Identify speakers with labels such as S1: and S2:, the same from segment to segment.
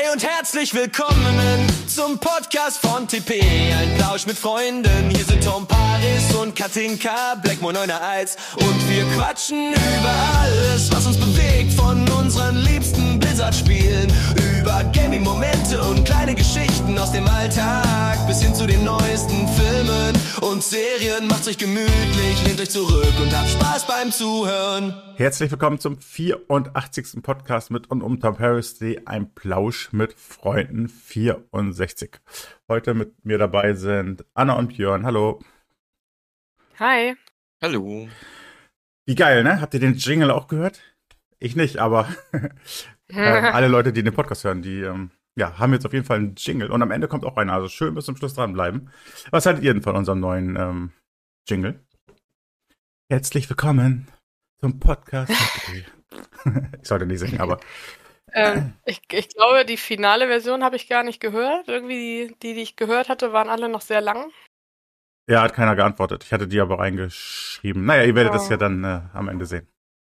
S1: Hey und herzlich willkommen zum Podcast von TP. Ein Plausch mit Freunden. Hier sind Tom Paris und Katinka, Blackmore 901. Und wir quatschen über alles, was uns bewegt. Von unseren liebsten Blizzard-Spielen über Gaming-Momente und kleine Geschichten aus dem Alltag bis hin zu den neuesten Filmen und Serien. Macht's euch gemütlich, lehnt euch zurück und habt Spaß beim Zuhören.
S2: Herzlich willkommen zum 84. Podcast mit und um Tom Paris, ein Plausch mit Freunden 64. Heute mit mir dabei sind Anna und Björn. Hallo.
S3: Hi.
S4: Hallo.
S2: Wie geil, ne? Habt ihr den Jingle auch gehört? Ich nicht, aber alle Leute, die den Podcast hören, die haben jetzt auf jeden Fall einen Jingle. Und am Ende kommt auch einer, also schön bis zum Schluss dranbleiben. Was haltet ihr denn von unserem neuen Jingle? Herzlich willkommen zum Podcast. Ich sollte nicht singen, aber
S3: ich glaube, die finale Version habe ich gar nicht gehört. Irgendwie die ich gehört hatte, waren alle noch sehr lang.
S2: Ja, hat keiner geantwortet. Ich hatte die aber reingeschrieben. Naja, ihr werdet das ja dann am Ende sehen.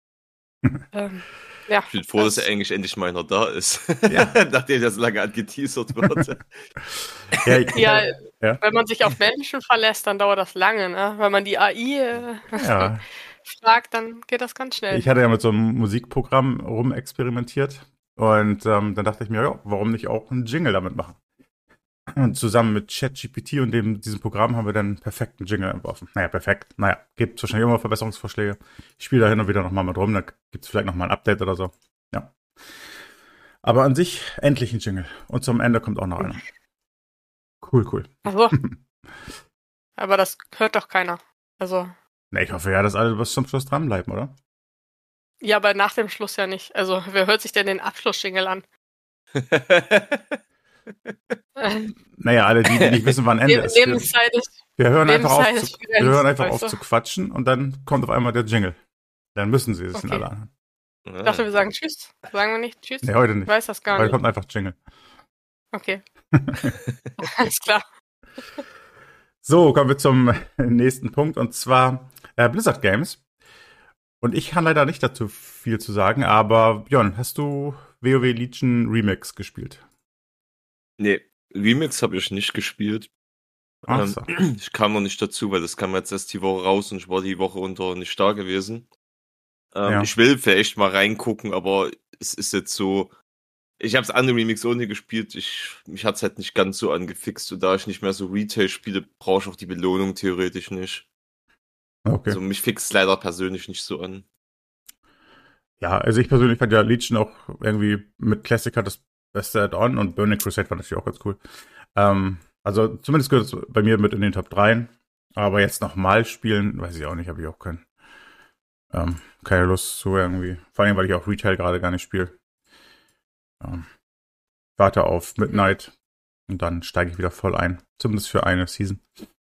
S3: Ja.
S4: Ich bin froh, dass endlich mal einer da ist.
S2: Ja.
S4: Nachdem das lange angeteasert wird.
S3: Ja, wenn man sich auf Menschen verlässt, dann dauert das lange, ne? Wenn man die AI fragt, dann geht das ganz schnell.
S2: Ich hatte ja mit so einem Musikprogramm rumexperimentiert und dann dachte ich mir, ja, warum nicht auch einen Jingle damit machen? Und zusammen mit ChatGPT und diesem Programm haben wir dann einen perfekten Jingle entworfen. Naja, perfekt. Gibt es wahrscheinlich immer Verbesserungsvorschläge. Ich spiele da hin und wieder nochmal mit rum, da gibt es vielleicht nochmal ein Update oder so. Ja. Aber an sich endlich ein Jingle. Und zum Ende kommt auch noch einer. Cool.
S3: Ach so. Aber das hört doch keiner. Also.
S2: Ne, ich hoffe ja, dass alle bis zum Schluss dranbleiben, oder?
S3: Ja, aber nach dem Schluss ja nicht. Also, wer hört sich denn den Abschluss-Jingle an?
S2: Naja, alle, die nicht wissen, wann Ende ist. Wir hören einfach auf zu quatschen und dann kommt auf einmal der Jingle. Dann müssen sie es alle anhören.
S3: Ich dachte, wir sagen Tschüss. Sagen wir nicht Tschüss?
S2: Nee, heute nicht.
S3: Ich weiß das gar nicht.
S2: Heute kommt einfach Jingle.
S3: Okay. Alles klar.
S2: So, kommen wir zum nächsten Punkt und zwar Blizzard Games. Und ich kann leider nicht dazu viel zu sagen, aber Björn, hast du WoW Legion Remix gespielt?
S4: Nee, Remix habe ich nicht gespielt.
S2: Ach so.
S4: Ich kam noch nicht dazu, weil das kam jetzt erst die Woche raus und ich war die Woche unter nicht da gewesen. Ich will vielleicht mal reingucken, aber es ist jetzt so, ich habe es an dem Remix ohne gespielt, mich hat es halt nicht ganz so angefixt und da ich nicht mehr so Retail spiele, brauche ich auch die Belohnung theoretisch nicht.
S2: Okay.
S4: Also mich fixt es leider persönlich nicht so an.
S2: Ja, also ich persönlich fand ja Legion auch irgendwie mit Classic das beste Add-on und Burning Crusade fand ich auch ganz cool. Also zumindest gehört es bei mir mit in den Top 3. Aber jetzt nochmal spielen, weiß ich auch nicht, habe ich auch keine Lust zu irgendwie. Vor allem, weil ich auch Retail gerade gar nicht spiele. Warte auf Midnight und dann steige ich wieder voll ein. Zumindest für eine Season.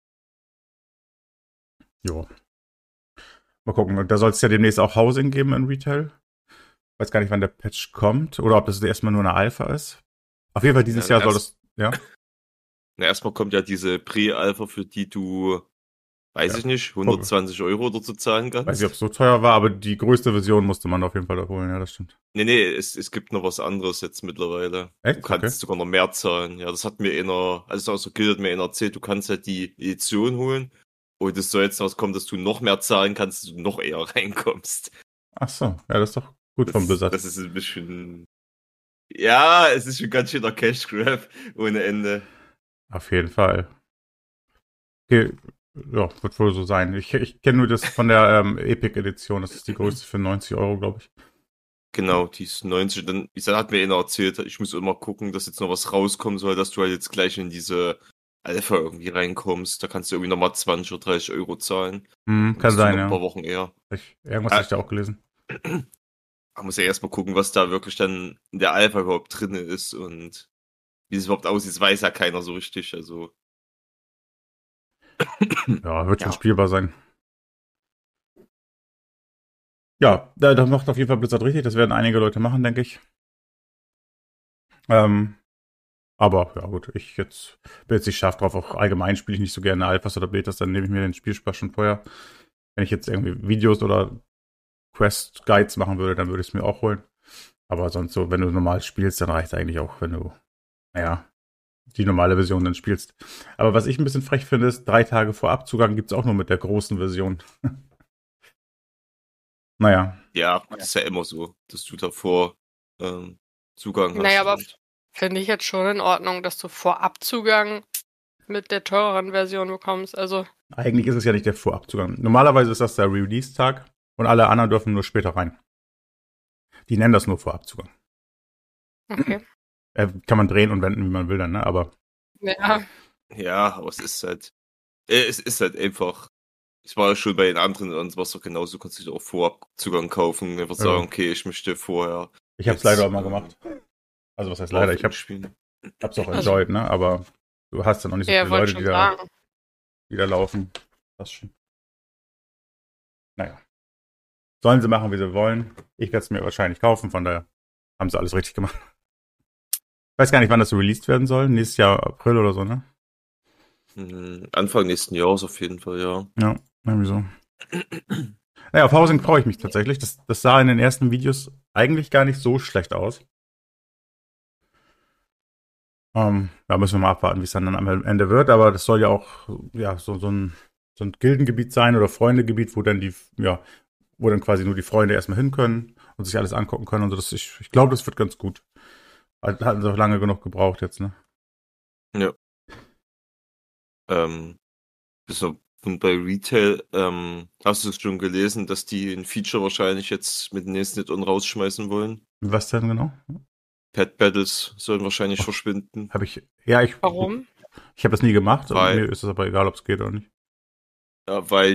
S2: Jo. Mal gucken. Und da soll es ja demnächst auch Housing geben in Retail. Weiß gar nicht, wann der Patch kommt oder ob das erstmal nur eine Alpha ist. Auf jeden Fall dieses Jahr soll das, ja.
S4: Na, erstmal kommt ja diese Pre-Alpha, für die du, weiß ich nicht, 120 € oder so zahlen kannst.
S2: Weiß nicht, ob es so teuer war, aber die größte Version musste man auf jeden Fall holen, ja, das stimmt.
S4: Nee, es gibt noch was anderes jetzt mittlerweile.
S2: Echt?
S4: Du kannst sogar noch mehr zahlen. Ja, das hat mir also Guild hat mir erzählt, du kannst halt die Edition holen und es soll jetzt rauskommen, dass du noch mehr zahlen kannst, dass du noch eher reinkommst.
S2: Ach so, ja, das ist doch gut vom Blizzard.
S4: Das ist ein bisschen, ja, es ist schon ganz schöner Cash Grab ohne Ende.
S2: Auf jeden Fall. Okay, ja, wird wohl so sein. Ich kenne nur das von der Epic-Edition. Das ist die größte für 90 €, glaube ich.
S4: Genau, die ist 90. Dann hat mir einer erzählt, ich muss immer gucken, dass jetzt noch was rauskommen soll, dass du halt jetzt gleich in diese Alpha irgendwie reinkommst. Da kannst du irgendwie nochmal 20 oder 30 € zahlen.
S2: Kann sein, ja.
S4: Ein paar Wochen eher.
S2: Irgendwas habe ich da auch gelesen.
S4: Man muss ja erstmal gucken, was da wirklich dann in der Alpha überhaupt drin ist und wie es überhaupt aussieht, weiß ja keiner so richtig, also.
S2: Ja, wird schon spielbar sein. Ja, das macht auf jeden Fall Blizzard richtig. Das werden einige Leute machen, denke ich. Aber, ja gut, ich bin jetzt nicht scharf drauf. Auch allgemein spiele ich nicht so gerne Alphas oder Betas, dann nehme ich mir den Spielspaß schon vorher. Wenn ich jetzt irgendwie Videos oder Quest-Guides machen würde, dann würde ich es mir auch holen. Aber sonst so, wenn du normal spielst, dann reicht es eigentlich auch, wenn du, die normale Version dann spielst. Aber was ich ein bisschen frech finde, ist, 3 Tage vor Abzugang gibt es auch nur mit der großen Version. Naja.
S4: Ja, das ist ja immer so, dass du davor Zugang hast.
S3: Naja, aber finde ich jetzt schon in Ordnung, dass du Vorabzugang mit der teureren Version bekommst. Also
S2: eigentlich ist es ja nicht der Vorabzugang. Normalerweise ist das der Release-Tag und alle anderen dürfen nur später rein. Die nennen das nur Vorabzugang.
S3: Okay.
S2: Kann man drehen und wenden, wie man will dann, ne? Aber.
S4: Ja, aber es ist halt einfach. Ich war ja schon bei den anderen und was doch genauso, kannst du auch Vorabzugang kaufen. Einfach sagen, okay, ich möchte vorher.
S2: Ich hab's leider auch mal gemacht. Also was heißt leider? Ich hab's auch enjoyed, ne? Aber du hast ja noch nicht so viele Leute, die da laufen. Das schon. Naja. Sollen sie machen, wie sie wollen. Ich werde es mir wahrscheinlich kaufen, von daher haben sie alles richtig gemacht. Ich weiß gar nicht, wann das released werden soll. Nächstes Jahr April oder so, ne?
S4: Anfang nächsten Jahres auf jeden Fall, ja.
S2: Ja, irgendwie so. Naja, auf Housing freue ich mich tatsächlich. Das sah in den ersten Videos eigentlich gar nicht so schlecht aus. Da müssen wir mal abwarten, wie es dann am Ende wird. Aber das soll ja auch so ein Gildengebiet sein oder Freundegebiet, wo dann wo dann quasi nur die Freunde erstmal hin können und sich alles angucken können. Und so. Ich glaube, das wird ganz gut. Hatten sie auch lange genug gebraucht jetzt, ne?
S4: Ja. Bei Retail, hast du es schon gelesen, dass die ein Feature wahrscheinlich jetzt mit dem nächsten Add-on rausschmeißen wollen?
S2: Was denn genau?
S4: Pet Battles sollen wahrscheinlich verschwinden.
S3: Warum?
S2: Ich habe das nie gemacht, mir ist es aber egal, ob es geht oder nicht.
S4: Ja, weil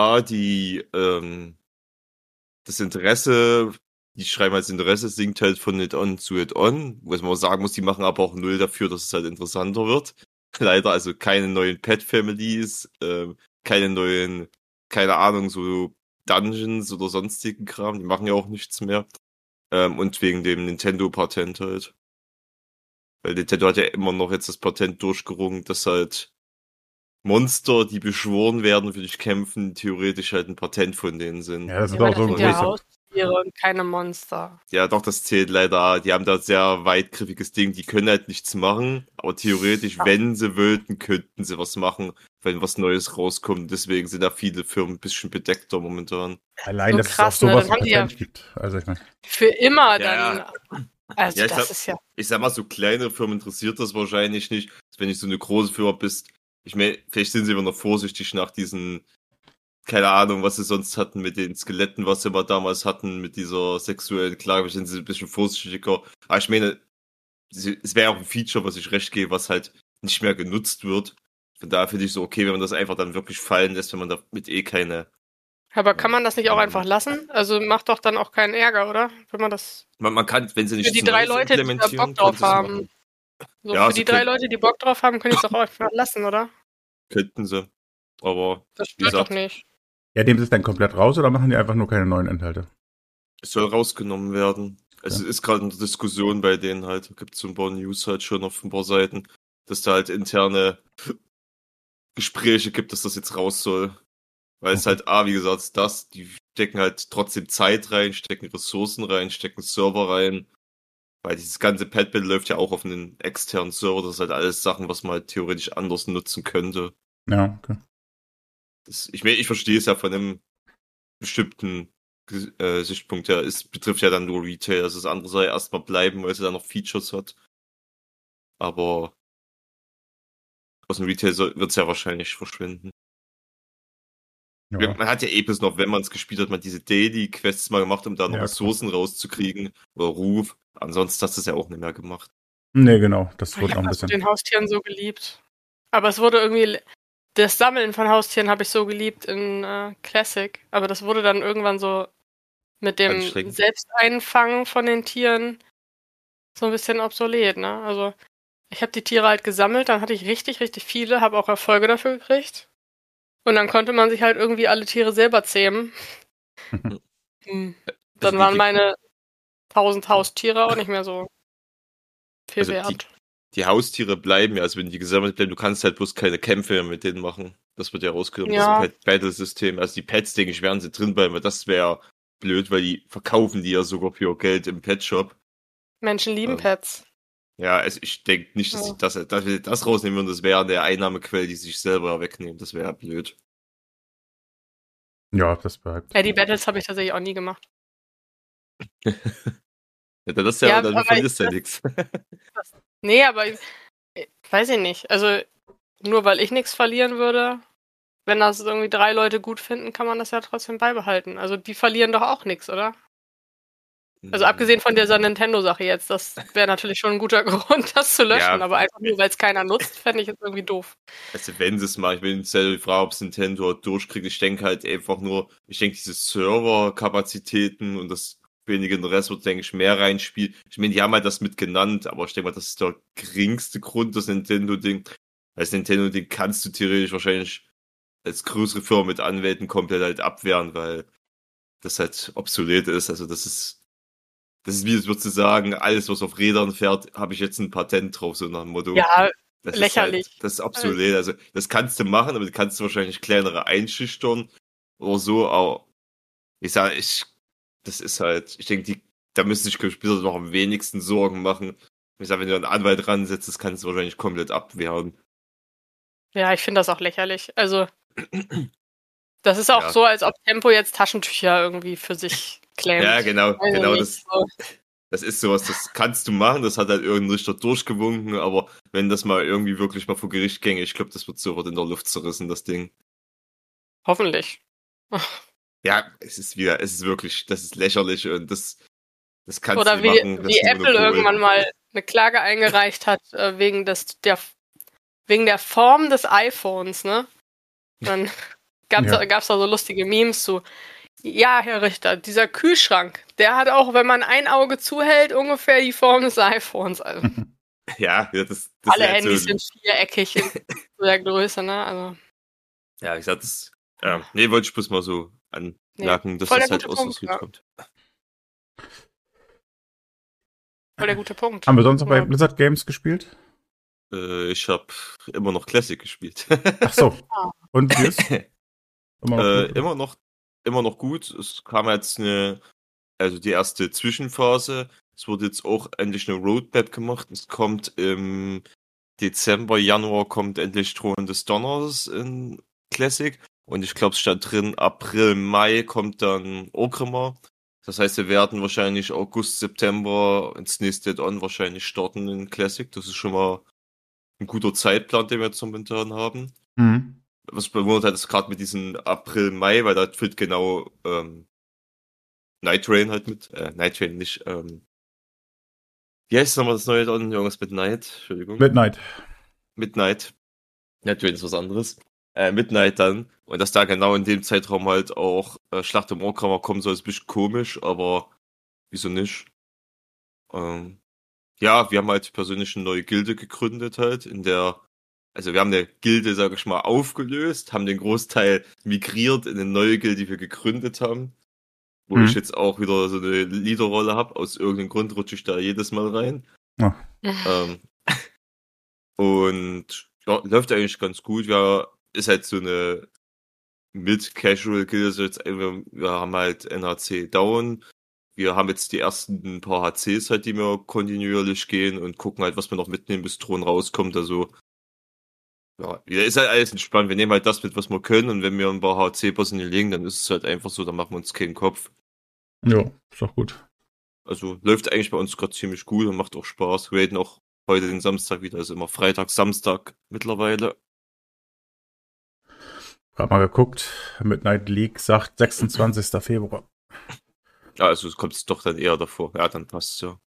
S4: das Interesse, die schreiben als Interesse, sinkt halt von Add-on zu Add-on, wo man sagen muss, die machen aber auch null dafür, dass es halt interessanter wird. Leider, also keine neuen Pet-Families, keine neuen, keine Ahnung, so Dungeons oder sonstigen Kram, die machen ja auch nichts mehr. Und wegen dem Nintendo-Patent halt. Weil Nintendo hat ja immer noch jetzt das Patent durchgerungen, dass halt Monster, die beschworen werden, für dich kämpfen, theoretisch halt ein Patent von denen sind.
S2: Ja, das ist auch so ein
S3: großes Haustiere und keine Monster.
S4: Ja, doch, das zählt leider. Die haben da sehr weitgriffiges Ding. Die können halt nichts machen, aber theoretisch, wenn sie wollten, könnten sie was machen, wenn was Neues rauskommt. Deswegen sind da viele Firmen ein bisschen bedeckter momentan.
S2: Allein, so dass krass, es auch sowas Patent gibt. Also ich meine.
S3: Für immer dann. Also
S4: ich sag mal, so kleine Firmen interessiert das wahrscheinlich nicht. Wenn ich so eine große Firma bist, ich meine, vielleicht sind sie immer noch vorsichtig nach diesen, keine Ahnung, was sie sonst hatten mit den Skeletten, was sie mal damals hatten, mit dieser sexuellen Klage, sind sie ein bisschen vorsichtiger. Aber ich meine, es wäre auch ein Feature, was ich recht gebe, was halt nicht mehr genutzt wird. Von daher finde ich so okay, wenn man das einfach dann wirklich fallen lässt, wenn man damit keine...
S3: Aber kann man das nicht auch einfach lassen? Also macht doch dann auch keinen Ärger, oder? Wenn man das...
S4: Man kann, wenn sie nicht
S3: für die 3 Leute, die da Bock drauf haben. So, ja, für die 3 Leute, die Bock drauf haben, können die es doch auch einfach lassen, oder?
S4: Könnten sie. Aber...
S3: Das stört doch nicht.
S2: Ja, nehmen sie es dann komplett raus oder machen die einfach nur keine neuen Inhalte?
S4: Es soll rausgenommen werden. Es ist gerade eine Diskussion bei denen halt. Da gibt es so ein paar News halt schon auf ein paar Seiten, dass da halt interne Gespräche gibt, dass das jetzt raus soll. Weil es halt, wie gesagt, die stecken halt trotzdem Zeit rein, stecken Ressourcen rein, stecken Server rein. Weil dieses ganze Pet Battle läuft ja auch auf einen externen Server. Das ist halt alles Sachen, was man halt theoretisch anders nutzen könnte.
S2: Ja, okay.
S4: Ich verstehe es ja von einem bestimmten Sichtpunkt her. Es betrifft ja dann nur Retail. Also das andere soll ja erstmal bleiben, weil es ja dann noch Features hat. Aber aus dem Retail wird es ja wahrscheinlich verschwinden. Ja. Man hat ja bis noch, wenn man es gespielt hat, mal diese Daily-Quests mal gemacht, um da noch Ressourcen rauszukriegen. Oder Ruf. Ansonsten hast du es ja auch nicht mehr gemacht.
S2: Nee, genau. Das wurde auch ein bisschen...
S3: Ich habe den Haustieren so geliebt. Aber es wurde irgendwie... Das Sammeln von Haustieren habe ich so geliebt in Classic. Aber das wurde dann irgendwann so mit dem Selbsteinfangen von den Tieren so ein bisschen obsolet, ne? Also ich habe die Tiere halt gesammelt, dann hatte ich richtig, richtig viele, habe auch Erfolge dafür gekriegt. Und dann konnte man sich halt irgendwie alle Tiere selber zähmen. Dann waren meine 1000 Haustiere auch nicht mehr so viel wert.
S4: Die Haustiere bleiben ja, also wenn die gesammelt bleiben, du kannst halt bloß keine Kämpfe mehr mit denen machen. Das wird ja rausgenommen, das Battle-System. Also die Pets, denke ich, werden sie drin bleiben, weil das wäre blöd, weil die verkaufen die ja sogar für Geld im Pet-Shop.
S3: Menschen lieben Pets.
S4: Ja, also ich denke nicht, dass wir das rausnehmen würden. Das wäre eine Einnahmequelle, die sich selber wegnehmen. Das wäre blöd.
S2: Ja, das bleibt.
S3: Ja, die Battles habe ich tatsächlich auch nie gemacht.
S4: Ja, das ist ja, dann verlierst du ja nichts.
S3: Nee, aber weiß ich nicht. Also, nur weil ich nichts verlieren würde, wenn das irgendwie 3 Leute gut finden, kann man das ja trotzdem beibehalten. Also, die verlieren doch auch nichts, oder? Also, abgesehen von dieser Nintendo-Sache jetzt, das wäre natürlich schon ein guter Grund, das zu löschen, aber einfach nur, weil es keiner nutzt, fände ich jetzt irgendwie doof.
S4: Also, wenn sie es mal, ich will nicht selber fragen, ob es Nintendo durchkriegt. Ich denke halt einfach nur, diese Serverkapazitäten und das wenige Rest wird, denke ich, mehr reinspielen. Ich meine, die haben halt das mit genannt, aber ich denke mal, das ist der geringste Grund, das Nintendo-Ding. Das Nintendo-Ding kannst du theoretisch wahrscheinlich als größere Firma mit Anwälten komplett halt abwehren, weil das halt obsolet ist. Also das ist wie, es würdest du sagen, alles, was auf Rädern fährt, habe ich jetzt ein Patent drauf, so nach dem Motto.
S3: Ja,
S4: das
S3: lächerlich.
S4: Ist halt, das ist obsolet. Also das kannst du machen, aber du kannst wahrscheinlich kleinere einschüchtern oder so, aber ich sage, das ist halt, ich denke, da müsste ich später noch am wenigsten Sorgen machen. Ich sage, wenn du einen Anwalt dran setzt, das kannst du wahrscheinlich komplett abwehren.
S3: Ja, ich finde das auch lächerlich. Also, das ist auch so, als ob Tempo jetzt Taschentücher irgendwie für sich claimt.
S4: Ja, genau. Das ist sowas, das kannst du machen, das hat halt irgendein Richter durchgewunken, aber wenn das mal irgendwie wirklich mal vor Gericht ginge, ich glaube, das wird sofort in der Luft zerrissen, das Ding.
S3: Hoffentlich.
S4: Ja, es ist wirklich, das ist lächerlich und das kannst
S3: oder
S4: du nicht machen.
S3: Oder wie Apple irgendwann mal eine Klage eingereicht hat, wegen der Form des iPhones, ne? Dann gab's da so lustige Memes zu. Ja, Herr Richter, dieser Kühlschrank, der hat auch, wenn man ein Auge zuhält, ungefähr die Form des iPhones. Also,
S4: ja, das
S3: alle Handys sind viereckig in der Größe, ne? Also.
S4: Ja, ich sag das. Wollte ich bloß mal so anmerken, dass das halt aus der Süd kommt.
S3: Voll der gute Punkt.
S2: Haben wir sonst noch bei Blizzard Games gespielt?
S4: Ich habe immer noch Classic gespielt.
S2: Ach so. Und wie ist?
S4: Immer noch gut. Es kam jetzt die erste Zwischenphase. Es wurde jetzt auch endlich eine Roadmap gemacht. Es kommt im Dezember, Januar kommt endlich Thron des Donners in Classic. Und ich glaube, es stand drin, April, Mai kommt dann Orgrimmar. Das heißt, wir werden wahrscheinlich August, September ins nächste Add-on wahrscheinlich starten in Classic. Das ist schon mal ein guter Zeitplan, den wir jetzt momentan haben.
S2: Mhm.
S4: Was bewundert hat, ist gerade mit diesem April, Mai, weil da füllt genau Night Rain halt mit. Night Rain nicht. Wie heißt nochmal das neue Add-on? Irgendwas mit Night? Entschuldigung.
S2: Midnight.
S4: Night Rain ist was anderes. Midnight dann. Und dass da genau in dem Zeitraum halt auch Schlacht im Orgrimmar kommen soll, ist ein bisschen komisch, aber wieso nicht? Ja, wir haben halt persönlich eine neue Gilde gegründet halt, also wir haben eine Gilde, sag ich mal, aufgelöst, haben den Großteil migriert in eine neue Gilde, die wir gegründet haben, wo ich jetzt auch wieder so eine Leaderrolle habe. Aus irgendeinem Grund rutsche ich da jedes Mal rein.
S2: Ja.
S4: Und ja, läuft eigentlich ganz gut. Ist halt so eine Mid-Casual-Gilde. Wir haben halt NHC Down. Wir haben jetzt die ersten paar HCs halt, die wir kontinuierlich gehen und gucken halt, was wir noch mitnehmen, bis Thron rauskommt. Also ja, ist halt alles entspannt. Wir nehmen halt das mit, was wir können, und wenn wir ein paar HC-Bosse legen, dann ist es halt einfach so, dann machen wir uns keinen Kopf.
S2: Ja, ist doch gut.
S4: Also läuft eigentlich bei uns gerade ziemlich gut und macht auch Spaß. Wir reden auch heute den Samstag wieder, also immer Freitag, Samstag mittlerweile.
S2: Gerade mal geguckt, Midnight League sagt 26. Februar.
S4: Ja, also kommt es doch dann eher davor. Ja, dann passt's ja.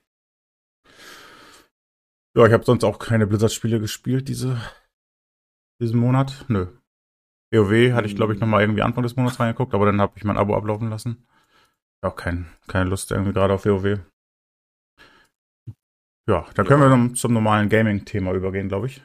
S2: Ja, ich habe sonst auch keine Blizzard-Spiele gespielt diesen Monat. Nö. WoW hatte ich, glaube ich, nochmal irgendwie Anfang des Monats reingeguckt, aber dann habe ich mein Abo ablaufen lassen. Auch keine Lust irgendwie gerade auf WoW. Ja, dann können wir dann zum normalen Gaming-Thema übergehen, glaube ich.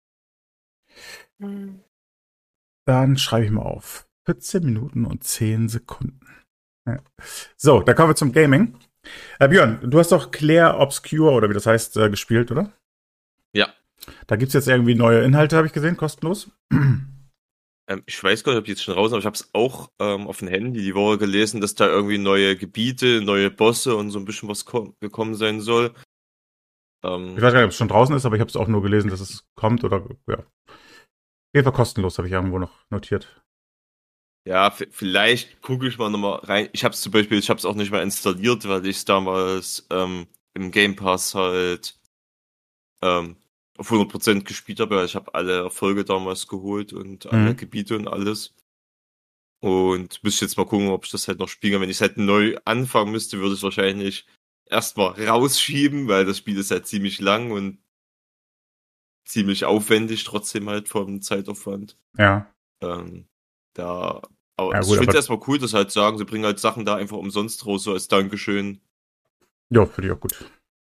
S2: Dann schreibe ich mal auf. 14 Minuten und 10 Sekunden. Ja. So, da kommen wir zum Gaming. Björn, du hast doch Clair Obscure, oder wie das heißt, gespielt, oder?
S4: Ja.
S2: Da gibt's jetzt irgendwie neue Inhalte, habe ich gesehen, kostenlos.
S4: Ich weiß gar nicht, ob die jetzt schon raus sind, aber ich habe es auch auf dem Handy die Woche gelesen, dass da irgendwie neue Gebiete, neue Bosse und so ein bisschen was gekommen sein soll.
S2: Ich weiß gar nicht, ob es schon draußen ist, aber ich habe es auch nur gelesen, dass es kommt oder ja. Auf jeden Fall kostenlos, habe ich irgendwo noch notiert.
S4: Ja, vielleicht gucke ich mal nochmal rein. Ich habe es zum Beispiel, ich habe es auch nicht mehr installiert, weil ich es damals im Game Pass halt auf 100% gespielt habe. Ich habe alle Erfolge damals geholt und alle Gebiete und alles. Und müsste jetzt mal gucken, ob ich das halt noch spielen kann. Wenn ich es halt neu anfangen müsste, würde ich es wahrscheinlich erstmal rausschieben, weil das Spiel ist halt ziemlich lang und ziemlich aufwendig, trotzdem halt vom Zeitaufwand.
S2: Ja.
S4: Aber
S2: Ja,
S4: ich finde es erstmal cool, dass halt sagen, sie bringen halt Sachen da einfach umsonst raus, so als Dankeschön.
S2: Ja, finde ich auch gut.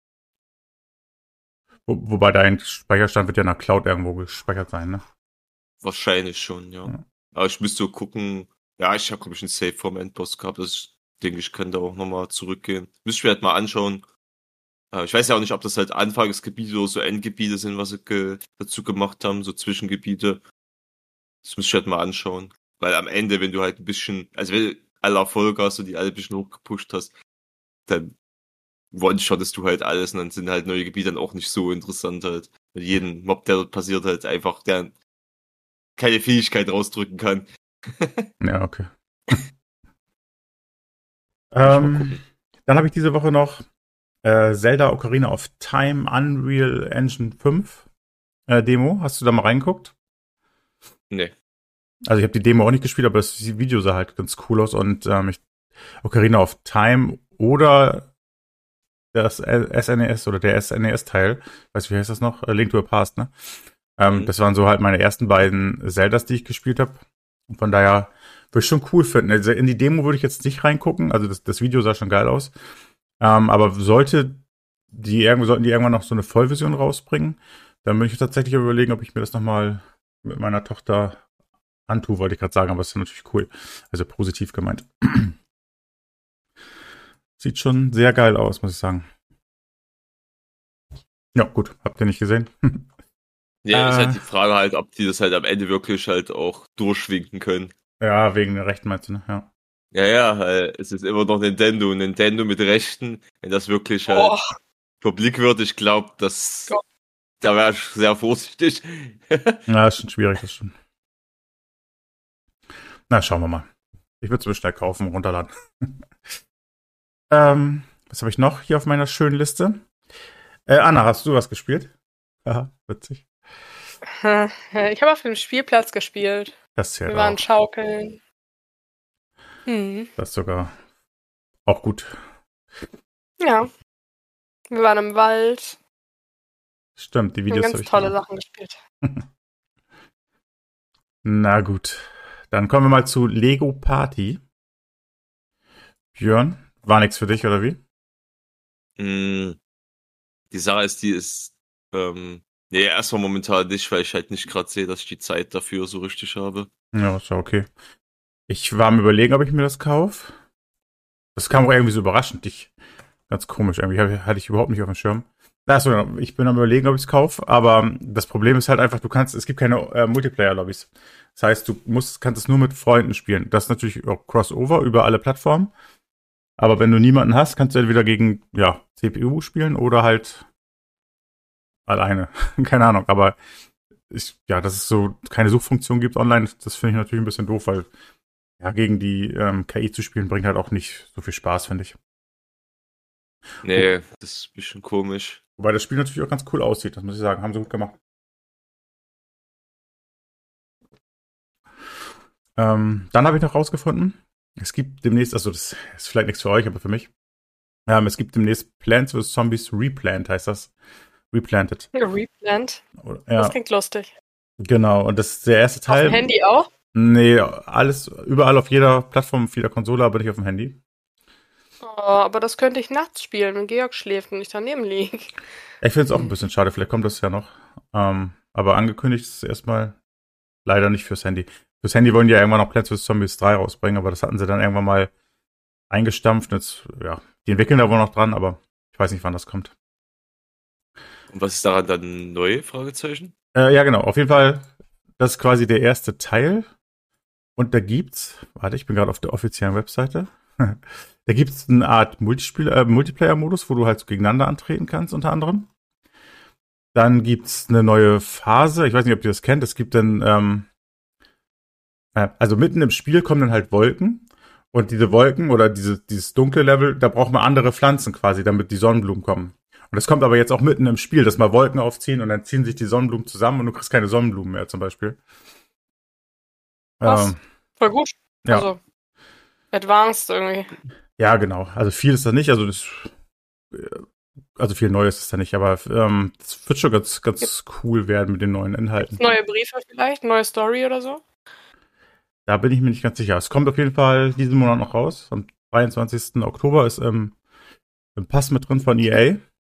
S2: Wobei dein Speicherstand wird ja nach Cloud irgendwo gespeichert sein, ne?
S4: Wahrscheinlich schon, ja. Aber ich müsste so gucken, ja, ich habe, glaube ich, einen Save vom Endboss gehabt, ich denke, ich könnte auch nochmal zurückgehen. Müsste ich mir halt mal anschauen. Ich weiß ja auch nicht, ob das halt Anfangsgebiete oder so Endgebiete sind, was sie dazu gemacht haben, so Zwischengebiete. Das müsste ich halt mal anschauen. Weil am Ende, wenn du halt ein bisschen, also wenn du alle Erfolge hast und die alle ein bisschen hochgepusht hast, dann one-shottest du halt alles und dann sind halt neue Gebiete dann auch nicht so interessant halt. Mit jedem Mob, der dort passiert, halt einfach, der keine Fähigkeit rausdrücken kann.
S2: Ja, okay. Dann habe ich diese Woche noch Zelda Ocarina of Time Unreal Engine 5 Demo. Hast du da mal reingeguckt?
S4: Nee.
S2: Also ich habe die Demo auch nicht gespielt, aber das Video sah halt ganz cool aus und Ocarina of Time oder das SNES oder der SNES-Teil, weißt du, wie heißt das noch? Link to the Past, ne? Das waren so halt meine ersten beiden Zeldas, die ich gespielt habe. Und von daher würde ich schon cool finden. Also in die Demo würde ich jetzt nicht reingucken, also das Video sah schon geil aus. Aber sollten die irgendwann noch so eine Vollversion rausbringen, dann würde ich tatsächlich überlegen, ob ich mir das nochmal mit meiner Tochter antue, wollte ich gerade sagen, aber es ist natürlich cool. Also positiv gemeint. Sieht schon sehr geil aus, muss ich sagen. Ja, gut, habt ihr nicht gesehen?
S4: Ja, ist halt die Frage halt, ob die das halt am Ende wirklich halt auch durchwinken können.
S2: Ja, wegen der Rechten meinst du, ne? Ja.
S4: Ja, es ist immer noch Nintendo. Nintendo mit Rechten, wenn das wirklich halt publik wird, ich glaube, da wäre ich sehr vorsichtig.
S2: Ja, ist schon schwierig, das schon. Na, schauen wir mal. Ich würde es mir schnell kaufen und runterladen. Was habe ich noch hier auf meiner schönen Liste? Anna, hast du was gespielt? Aha, witzig.
S3: Ich habe auf dem Spielplatz gespielt. Wir waren schaukeln.
S2: Das ist sogar auch gut.
S3: Ja. Wir waren im Wald.
S2: Stimmt, die Videos
S3: habe ich tolle Sachen gespielt.
S2: Na gut. Dann kommen wir mal zu Lego Party. Björn, war nichts für dich, oder wie?
S4: Die Sache ist, nee, erstmal momentan nicht, weil ich halt nicht gerade sehe, dass ich die Zeit dafür so richtig habe.
S2: Ja, ist ja okay. Ich war am Überlegen, ob ich mir das kaufe. Das kam auch irgendwie so überraschend. Ganz komisch irgendwie. Hatte ich überhaupt nicht auf dem Schirm. Achso, ich bin am Überlegen, ob ich es kaufe. Aber das Problem ist halt einfach, es gibt keine Multiplayer-Lobbys. Das heißt, kannst es nur mit Freunden spielen. Das ist natürlich auch Crossover über alle Plattformen. Aber wenn du niemanden hast, kannst du entweder gegen, CPU spielen oder halt alleine. Keine Ahnung, aber dass es so keine Suchfunktion gibt online, das finde ich natürlich ein bisschen doof, weil gegen die KI zu spielen bringt halt auch nicht so viel Spaß, finde ich.
S4: Nee, das ist ein bisschen komisch.
S2: Wobei das Spiel natürlich auch ganz cool aussieht, das muss ich sagen. Haben sie gut gemacht. Dann habe ich noch rausgefunden, es gibt demnächst, also das ist vielleicht nichts für euch, aber für mich, es gibt demnächst Plants vs. Zombies Replant, heißt das. Replanted.
S3: Replant?
S2: Ja.
S3: Das klingt lustig.
S2: Genau, und das ist der erste Teil.
S3: Auf dem Handy auch?
S2: Nee, überall auf jeder Plattform, auf jeder Konsole, aber nicht auf dem Handy.
S3: Oh, aber das könnte ich nachts spielen, wenn Georg schläft und ich daneben liege.
S2: Ich finde es auch ein bisschen schade, vielleicht kommt das ja noch. Aber angekündigt ist es erstmal leider nicht fürs Handy. Fürs Handy wollen die ja irgendwann noch Plants vs. Zombies 3 rausbringen, aber das hatten sie dann irgendwann mal eingestampft. Jetzt, die entwickeln da wohl noch dran, aber ich weiß nicht, wann das kommt.
S4: Und was ist daran dann neu? Fragezeichen?
S2: Ja, genau. Auf jeden Fall, das ist quasi der erste Teil. Und da gibt's, ich bin gerade auf der offiziellen Webseite, da gibt's eine Art Multiplayer-Modus, wo du halt so gegeneinander antreten kannst, unter anderem. Dann gibt's eine neue Phase, ich weiß nicht, ob ihr das kennt, es gibt dann, also mitten im Spiel kommen dann halt Wolken. Und diese Wolken oder dieses dunkle Level, da braucht man andere Pflanzen quasi, damit die Sonnenblumen kommen. Und das kommt aber jetzt auch mitten im Spiel, dass mal Wolken aufziehen und dann ziehen sich die Sonnenblumen zusammen und du kriegst keine Sonnenblumen mehr zum Beispiel.
S3: Was? Voll gut.
S2: Ja.
S3: Also, advanced irgendwie.
S2: Ja, genau. Also viel ist da nicht, also viel Neues ist da nicht, aber das wird schon ganz cool werden mit den neuen Inhalten.
S3: Neue Briefe vielleicht, neue Story oder so?
S2: Da bin ich mir nicht ganz sicher. Es kommt auf jeden Fall diesen Monat noch raus. Am 23. Oktober ist im Pass mit drin von EA.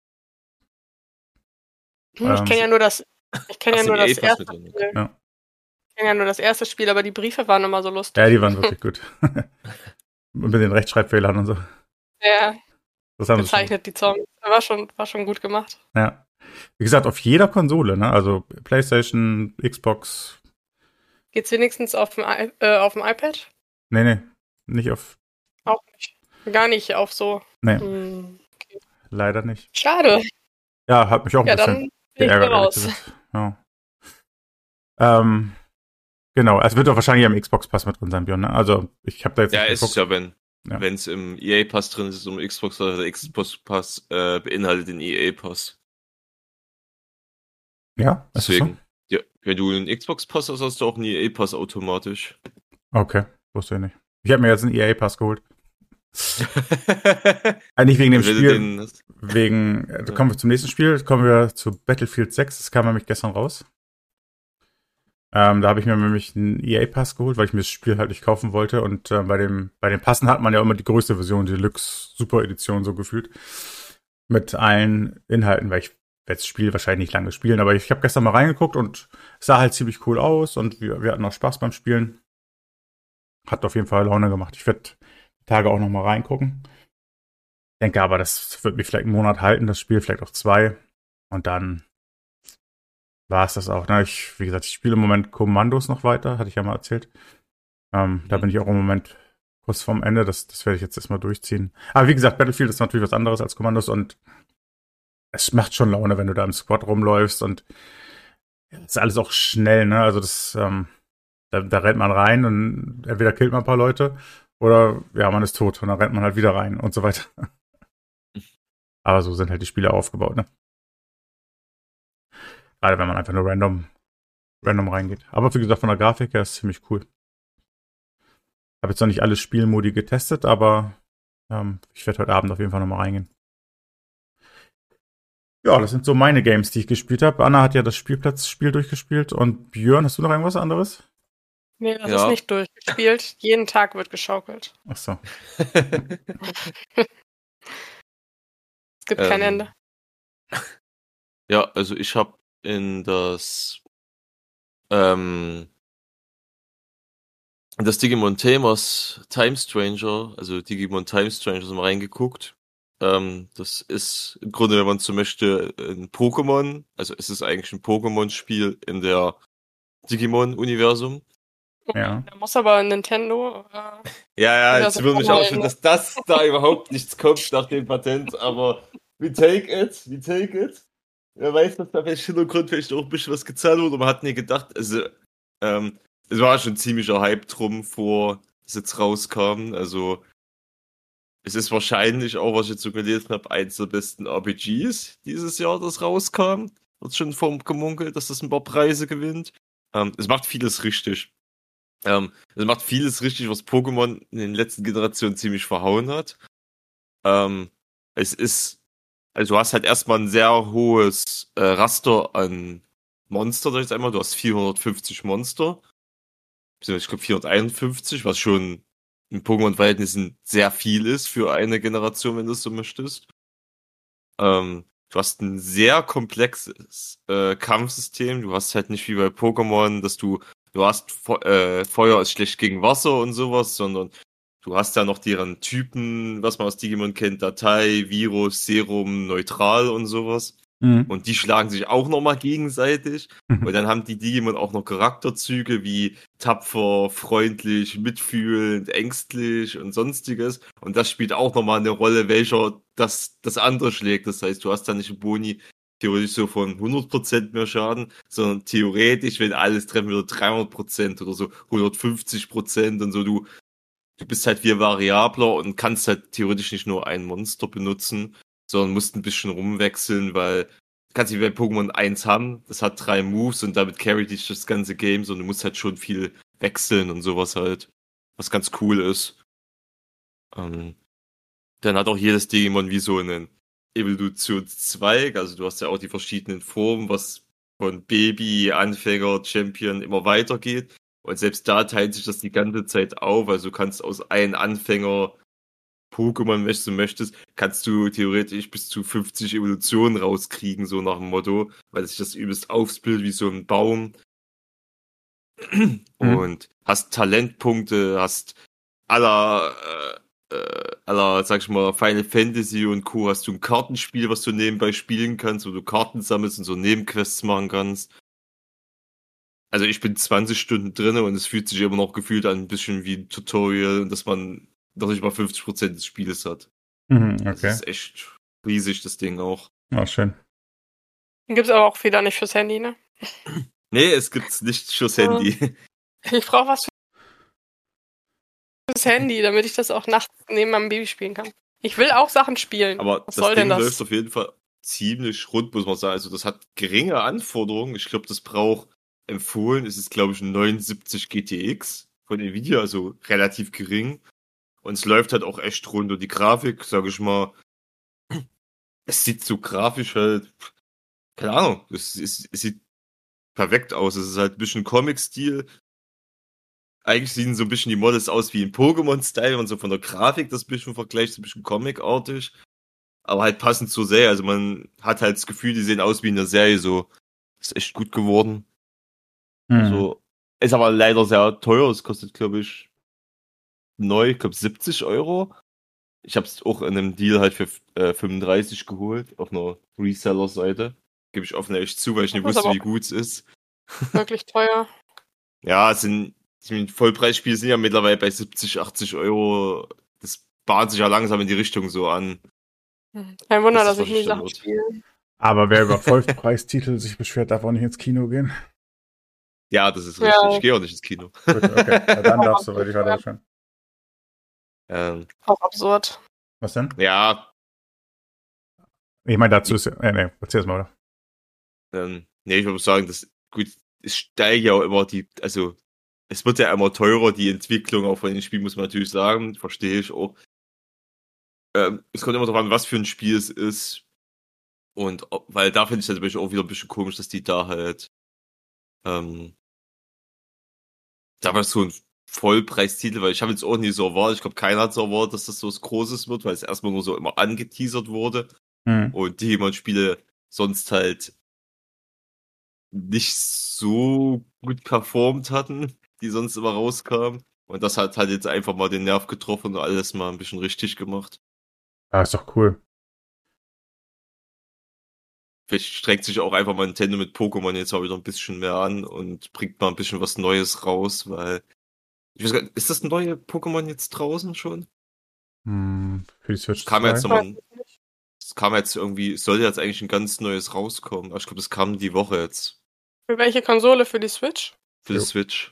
S3: Ich kenne ja nur das erste Spiel.
S2: Ja.
S3: Ich kenne ja nur das erste Spiel, aber die Briefe waren immer so lustig.
S2: Ja, die waren wirklich gut. Und mit den Rechtschreibfehlern und so.
S3: Ja.
S2: Das haben
S3: gezeichnet, die Zombies. War schon gut gemacht.
S2: Ja. Wie gesagt, auf jeder Konsole, ne? Also PlayStation, Xbox.
S3: Geht's wenigstens auf dem iPad?
S2: Nee, nicht auf.
S3: Auch nicht. Gar nicht auf so.
S2: Nee.
S3: Okay.
S2: Leider nicht.
S3: Schade.
S2: Ja, hat mich auch ein bisschen geärgert.
S3: Raus.
S2: Ja. Genau, es wird doch wahrscheinlich am Xbox-Pass mit drin sein, Björn, ne? Also, ich habe da jetzt
S4: nicht geguckt. Ist es ja, wenn es im EA-Pass drin ist, um Xbox oder der Xbox-Pass beinhaltet den EA-Pass.
S2: Ja,
S4: deswegen. Ja, wenn du einen Xbox-Pass hast, hast du auch einen EA-Pass automatisch.
S2: Okay, wusste ich nicht. Ich habe mir jetzt einen EA-Pass geholt. Eigentlich wegen dem Spiel. Kommen wir zum nächsten Spiel, kommen wir zu Battlefield 6. Das kam nämlich gestern raus. Da habe ich mir nämlich einen EA-Pass geholt, weil ich mir das Spiel halt nicht kaufen wollte. Und bei den Passen hat man ja immer die größte Version, die Deluxe Super Edition so gefühlt. Mit allen Inhalten, weil ich werde das Spiel wahrscheinlich nicht lange spielen. Aber ich habe gestern mal reingeguckt und es sah halt ziemlich cool aus. Und wir hatten auch Spaß beim Spielen. Hat auf jeden Fall Laune gemacht. Ich werde die Tage auch noch mal reingucken. Ich denke aber, das wird mich vielleicht einen Monat halten, das Spiel, vielleicht auch 2. Und dann war es das auch. Na, wie gesagt, ich spiele im Moment Kommandos noch weiter, hatte ich ja mal erzählt. Da bin ich auch im Moment kurz vorm Ende, das werde ich jetzt erstmal durchziehen. Aber wie gesagt, Battlefield ist natürlich was anderes als Kommandos und es macht schon Laune, wenn du da im Squad rumläufst und es ist alles auch schnell, ne? Also das, da rennt man rein und entweder killt man ein paar Leute oder ja, man ist tot und dann rennt man halt wieder rein und so weiter. Aber so sind halt die Spiele aufgebaut, ne? Gerade wenn man einfach nur random reingeht. Aber wie gesagt, von der Grafik her ist es ziemlich cool. Habe jetzt noch nicht alle Spielmodi getestet, aber ich werde heute Abend auf jeden Fall nochmal reingehen. Ja, das sind so meine Games, die ich gespielt habe. Anna hat ja das Spielplatzspiel durchgespielt. Und Björn, hast du noch irgendwas anderes?
S3: Nee, das ist nicht durchgespielt. Jeden Tag wird geschaukelt.
S2: Ach so.
S3: Es gibt kein Ende.
S4: Ja, also ich habe in das Digimon Tamers Time Stranger, also Digimon Time Stranger, mal reingeguckt. Das ist im Grunde, wenn man so möchte, ein Pokémon. Also es ist eigentlich ein Pokémon-Spiel in der Digimon-Universum.
S2: Ja.
S3: Da muss aber Nintendo.
S4: Ja, jetzt würde mich auch schon, dass das da überhaupt nichts kommt nach dem Patent, aber we take it. Wer weiß, dass da vielleicht Hintergrund vielleicht auch ein bisschen was gezahlt wurde, man hat nie gedacht, also es war schon ziemlicher Hype drum, vor es jetzt rauskam, also es ist wahrscheinlich auch, was ich jetzt so gelesen habe, eins der besten RPGs dieses Jahr, das rauskam. Wird schon vom gemunkelt, dass das ein paar Preise gewinnt. Es macht vieles richtig. Es macht vieles richtig, was Pokémon in den letzten Generationen ziemlich verhauen hat. Es ist, also du hast halt erstmal ein sehr hohes Raster an Monster, sag ich jetzt einmal. Du hast 450 Monster. Ich glaube 451, was schon in Pokémon-Verhältnissen sehr viel ist für eine Generation, wenn du es so möchtest. Du hast ein sehr komplexes Kampfsystem. Du hast halt nicht wie bei Pokémon, dass du hast Feuer ist schlecht gegen Wasser und sowas, sondern du hast ja noch deren Typen, was man aus Digimon kennt, Datei, Virus, Serum, Neutral und sowas. Und die schlagen sich auch nochmal gegenseitig. Und dann haben die Digimon auch noch Charakterzüge wie tapfer, freundlich, mitfühlend, ängstlich und sonstiges. Und das spielt auch nochmal eine Rolle, welcher das andere schlägt. Das heißt, du hast da nicht einen Boni theoretisch so von 100% mehr Schaden, sondern theoretisch, wenn alles treffen würde, 300% oder so 150% und so. Du bist halt viel variabler und kannst halt theoretisch nicht nur ein Monster benutzen, sondern musst ein bisschen rumwechseln, weil du kannst nicht bei Pokémon 1 haben, das hat 3 Moves und damit carry dich das ganze Game, sondern du musst halt schon viel wechseln und sowas halt, was ganz cool ist. Dann hat auch jedes Digimon wie so einen Evolutionszweig, also du hast ja auch die verschiedenen Formen, was von Baby, Anfänger, Champion immer weitergeht. Und selbst da teilt sich das die ganze Zeit auf, also du kannst aus einem Anfänger Pokémon, wenn du möchtest, kannst du theoretisch bis zu 50 Evolutionen rauskriegen, so nach dem Motto, weil sich das übelst aufsplittet wie so ein Baum. Und hast Talentpunkte, hast aller, sag ich mal, Final Fantasy und Co. hast du ein Kartenspiel, was du nebenbei spielen kannst, wo du Karten sammelst und so Nebenquests machen kannst. Also ich bin 20 Stunden drin und es fühlt sich immer noch gefühlt an ein bisschen wie ein Tutorial und dass man noch nicht mal 50% des Spieles hat.
S2: Okay.
S4: Das ist echt riesig, das Ding auch.
S2: Ah, schön.
S3: Gibt's aber auch wieder nicht fürs Handy, ne?
S4: Nee, es gibt's nicht fürs Handy.
S3: Ich brauche was fürs Handy, damit ich das auch nachts neben meinem Baby spielen kann. Ich will auch Sachen spielen.
S4: Aber was das Ding läuft auf jeden Fall ziemlich rund, muss man sagen. Also das hat geringe Anforderungen. Ich glaube, das braucht empfohlen. Es ist, glaube ich, ein 79 GTX von Nvidia, also relativ gering. Und es läuft halt auch echt rund. Und die Grafik, sage ich mal, es sieht so grafisch halt, keine Ahnung, es sieht perfekt aus. Es ist halt ein bisschen Comic-Stil. Eigentlich sehen so ein bisschen die Models aus wie in Pokémon-Style, und so von der Grafik das ein bisschen vergleicht, so ein bisschen Comic-artig. Aber halt passend zur Serie. Also man hat halt das Gefühl, die sehen aus wie in der Serie so. Ist echt gut geworden. Also, ist aber leider sehr teuer. Es kostet, glaube ich, neu, ich glaube 70 Euro. Ich habe es auch in einem Deal halt für 35 geholt, auf einer Reseller-Seite. Gebe ich offen ehrlich zu, weil ich nicht wusste, wie gut es ist.
S3: Wirklich teuer.
S4: Ja, die Vollpreisspiele sind ja mittlerweile bei 70, 80 Euro. Das bahnt sich ja langsam in die Richtung so an.
S3: Kein Wunder, dass ich nie Sachen spiele.
S2: Aber wer über Vollpreistitel sich beschwert, darf auch nicht ins Kino gehen.
S4: Ja, das ist richtig. Ich gehe auch nicht ins Kino.
S2: Gut, okay. Ja, dann darfst du, weil ich war schon.
S3: Auch absurd.
S2: Was denn?
S4: Ja.
S2: Ich meine, dazu ist nee, erzähl's mal,
S4: oder? Nee, ich würde sagen, gut, es steigt ja auch immer also es wird ja immer teurer, die Entwicklung auch von den Spielen, muss man natürlich sagen, verstehe ich auch. Es kommt immer darauf an, was für ein Spiel es ist. Und weil da finde ich es natürlich auch wieder ein bisschen komisch, dass die da halt da war so ein Vollpreistitel, weil ich habe jetzt auch nie so erwartet, ich glaube, keiner hat so erwartet, dass das so was Großes wird, weil es erstmal nur so immer angeteasert wurde. Und die Spiele sonst halt nicht so gut performt hatten, die sonst immer rauskamen. Und das hat halt jetzt einfach mal den Nerv getroffen und alles mal ein bisschen richtig gemacht.
S2: Ah, ist doch cool.
S4: Vielleicht strengt sich auch einfach mal Nintendo mit Pokémon jetzt mal wieder ein bisschen mehr an und bringt mal ein bisschen was Neues raus, weil ich weiß gar nicht, ist das neue Pokémon jetzt draußen schon?
S2: Für die Switch.
S4: Es kam jetzt irgendwie, es sollte jetzt eigentlich ein ganz neues rauskommen. Aber ich glaube, das kam die Woche jetzt.
S3: Für welche Konsole? Für die Switch?
S4: Für die Switch.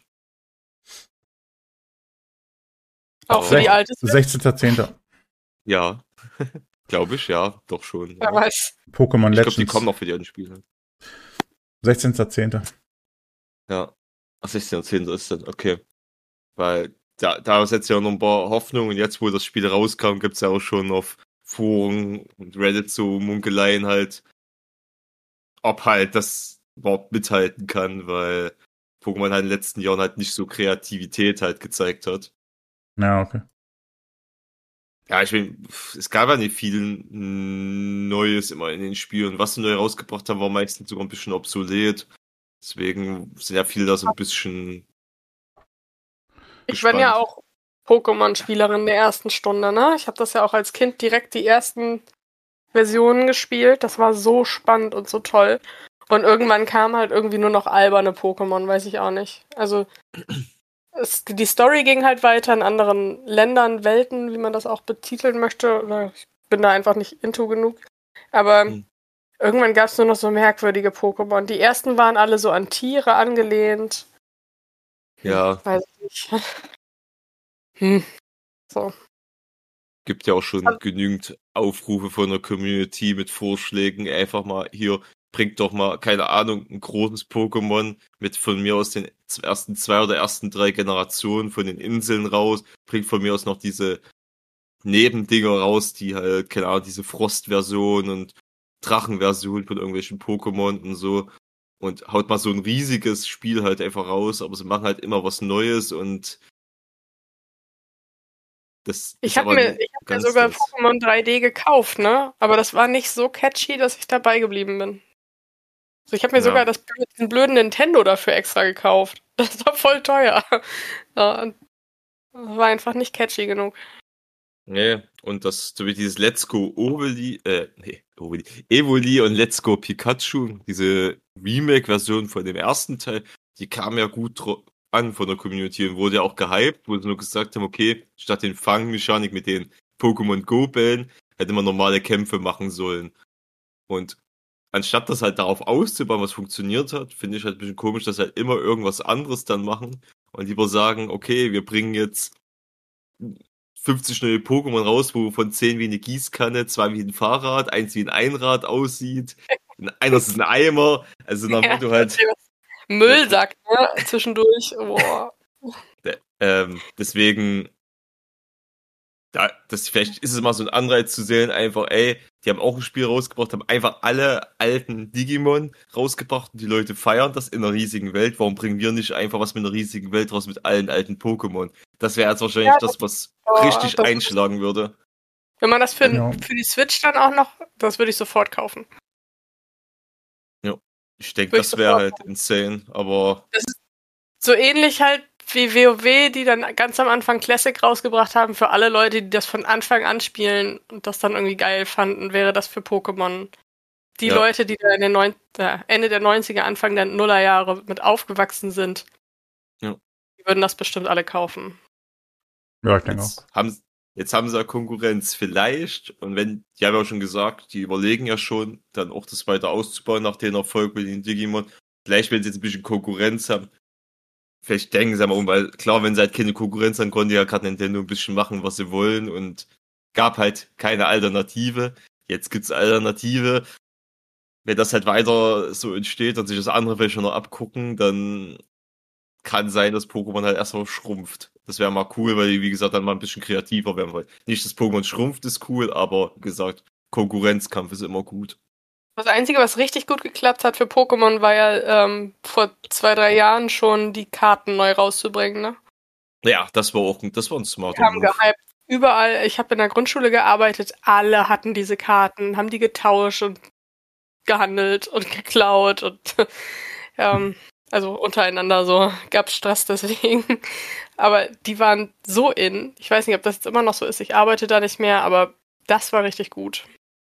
S3: Auch für die alte Switch?
S2: 16.10.
S4: Ja. Glaube ich, ja. Doch schon.
S3: Wer weiß.
S2: Pokémon Legends.
S4: Ich glaube, die kommen noch für die anderen Spiele.
S2: 16.10.
S4: Ja. Ach, 16.10. ist dann, okay. Weil da setzt ja noch ein paar Hoffnungen. Und jetzt, wo das Spiel rauskam, gibt es ja auch schon auf Foren und Reddit so Munkeleien halt, ob halt das überhaupt mithalten kann, weil Pokémon halt in den letzten Jahren halt nicht so Kreativität halt gezeigt hat.
S2: Ja, okay.
S4: Ja, ich meine, es gab ja nicht viel Neues immer in den Spielen. Was sie neu rausgebracht haben, war meistens sogar ein bisschen obsolet. Deswegen sind ja viele da so ein bisschen
S3: Ich bin ja auch Pokémon-Spielerin der ersten Stunde, ne? Ich habe das ja auch als Kind direkt die ersten Versionen gespielt. Das war so spannend und so toll. Und irgendwann kam halt irgendwie nur noch alberne Pokémon, weiß ich auch nicht. Also die Story ging halt weiter in anderen Ländern, Welten, wie man das auch betiteln möchte. Oder ich bin da einfach nicht into genug. Aber irgendwann gab es nur noch so merkwürdige Pokémon. Die ersten waren alle so an Tiere angelehnt.
S4: Ja.
S3: Weiß ich nicht. So.
S4: Gibt ja auch schon genügend Aufrufe von der Community mit Vorschlägen. Einfach mal hier, bringt doch mal, keine Ahnung, ein großes Pokémon mit von mir aus den ersten 2 oder ersten 3 Generationen von den Inseln raus. Bringt von mir aus noch diese Nebendinger raus, die halt, keine Ahnung, diese Frostversion und Drachenversion von irgendwelchen Pokémon und so. Und haut mal so ein riesiges Spiel halt einfach raus, aber sie machen halt immer was Neues und
S3: ich habe mir sogar Pokémon 3D gekauft, ne? Aber das war nicht so catchy, dass ich dabei geblieben bin. Also ich habe mir sogar diesen blöden Nintendo dafür extra gekauft. Das war voll teuer. Ja, war einfach nicht catchy genug.
S4: Nee, und so wie dieses Let's Go Evoli und Let's Go Pikachu, diese Remake-Version von dem ersten Teil, die kam ja gut an von der Community und wurde ja auch gehypt, wo sie nur gesagt haben, okay, statt den Fangmechanik mit den Pokémon Go-Bällen hätte man normale Kämpfe machen sollen. Und anstatt das halt darauf auszubauen, was funktioniert hat, finde ich halt ein bisschen komisch, dass sie halt immer irgendwas anderes dann machen und lieber sagen, okay, wir bringen jetzt 50 neue Pokémon raus, wo von 10 wie eine Gießkanne, 2 wie ein Fahrrad, 1 wie ein Einrad aussieht, einer ist ein Eimer, also dann wird du halt
S3: Müllsack, ne? Zwischendurch. Boah.
S4: Deswegen, vielleicht ist es mal so ein Anreiz zu sehen, einfach, die haben auch ein Spiel rausgebracht, haben einfach alle alten Digimon rausgebracht und die Leute feiern das in einer riesigen Welt. Warum bringen wir nicht einfach was mit einer riesigen Welt raus mit allen alten Pokémon? Das wäre jetzt wahrscheinlich das, was richtig einschlagen würde.
S3: Wenn man das für die Switch dann auch noch, das würde ich sofort kaufen.
S4: Ja, ich denke, das wäre halt insane, aber...
S3: Das ist so ähnlich halt wie WoW, die dann ganz am Anfang Classic rausgebracht haben für alle Leute, die das von Anfang an spielen und das dann irgendwie geil fanden, wäre das für Pokémon. Die Leute, die da in den Ende der 90er, Anfang der Nullerjahre mit aufgewachsen sind, die würden das bestimmt alle kaufen.
S2: Ja, ich denke auch.
S4: Jetzt haben sie ja Konkurrenz vielleicht und die haben ja auch schon gesagt, die überlegen ja schon, dann auch das weiter auszubauen nach dem Erfolg mit den Digimon. Vielleicht, wenn sie jetzt ein bisschen Konkurrenz haben, vielleicht denken sie mal weil klar, wenn sie halt keine Konkurrenz haben, konnte ja gerade Nintendo ein bisschen machen, was sie wollen und gab halt keine Alternative. Jetzt gibt's Alternative. Wenn das halt weiter so entsteht und sich das andere vielleicht schon noch abgucken, dann kann sein, dass Pokémon halt erstmal schrumpft. Das wäre mal cool, weil die, wie gesagt, dann mal ein bisschen kreativer werden wollen. Nicht, dass Pokémon schrumpft, ist cool, aber wie gesagt, Konkurrenzkampf ist immer gut.
S3: Das Einzige, was richtig gut geklappt hat für Pokémon, war ja vor 2-3 Jahren schon die Karten neu rauszubringen, ne?
S4: Ja, das war ein smarter
S3: Move. Die haben gehypt. Überall, ich habe in der Grundschule gearbeitet, alle hatten diese Karten, haben die getauscht und gehandelt und geklaut und also untereinander so, gab's Stress deswegen. Aber die waren so in. Ich weiß nicht, ob das jetzt immer noch so ist, ich arbeite da nicht mehr, aber das war richtig gut.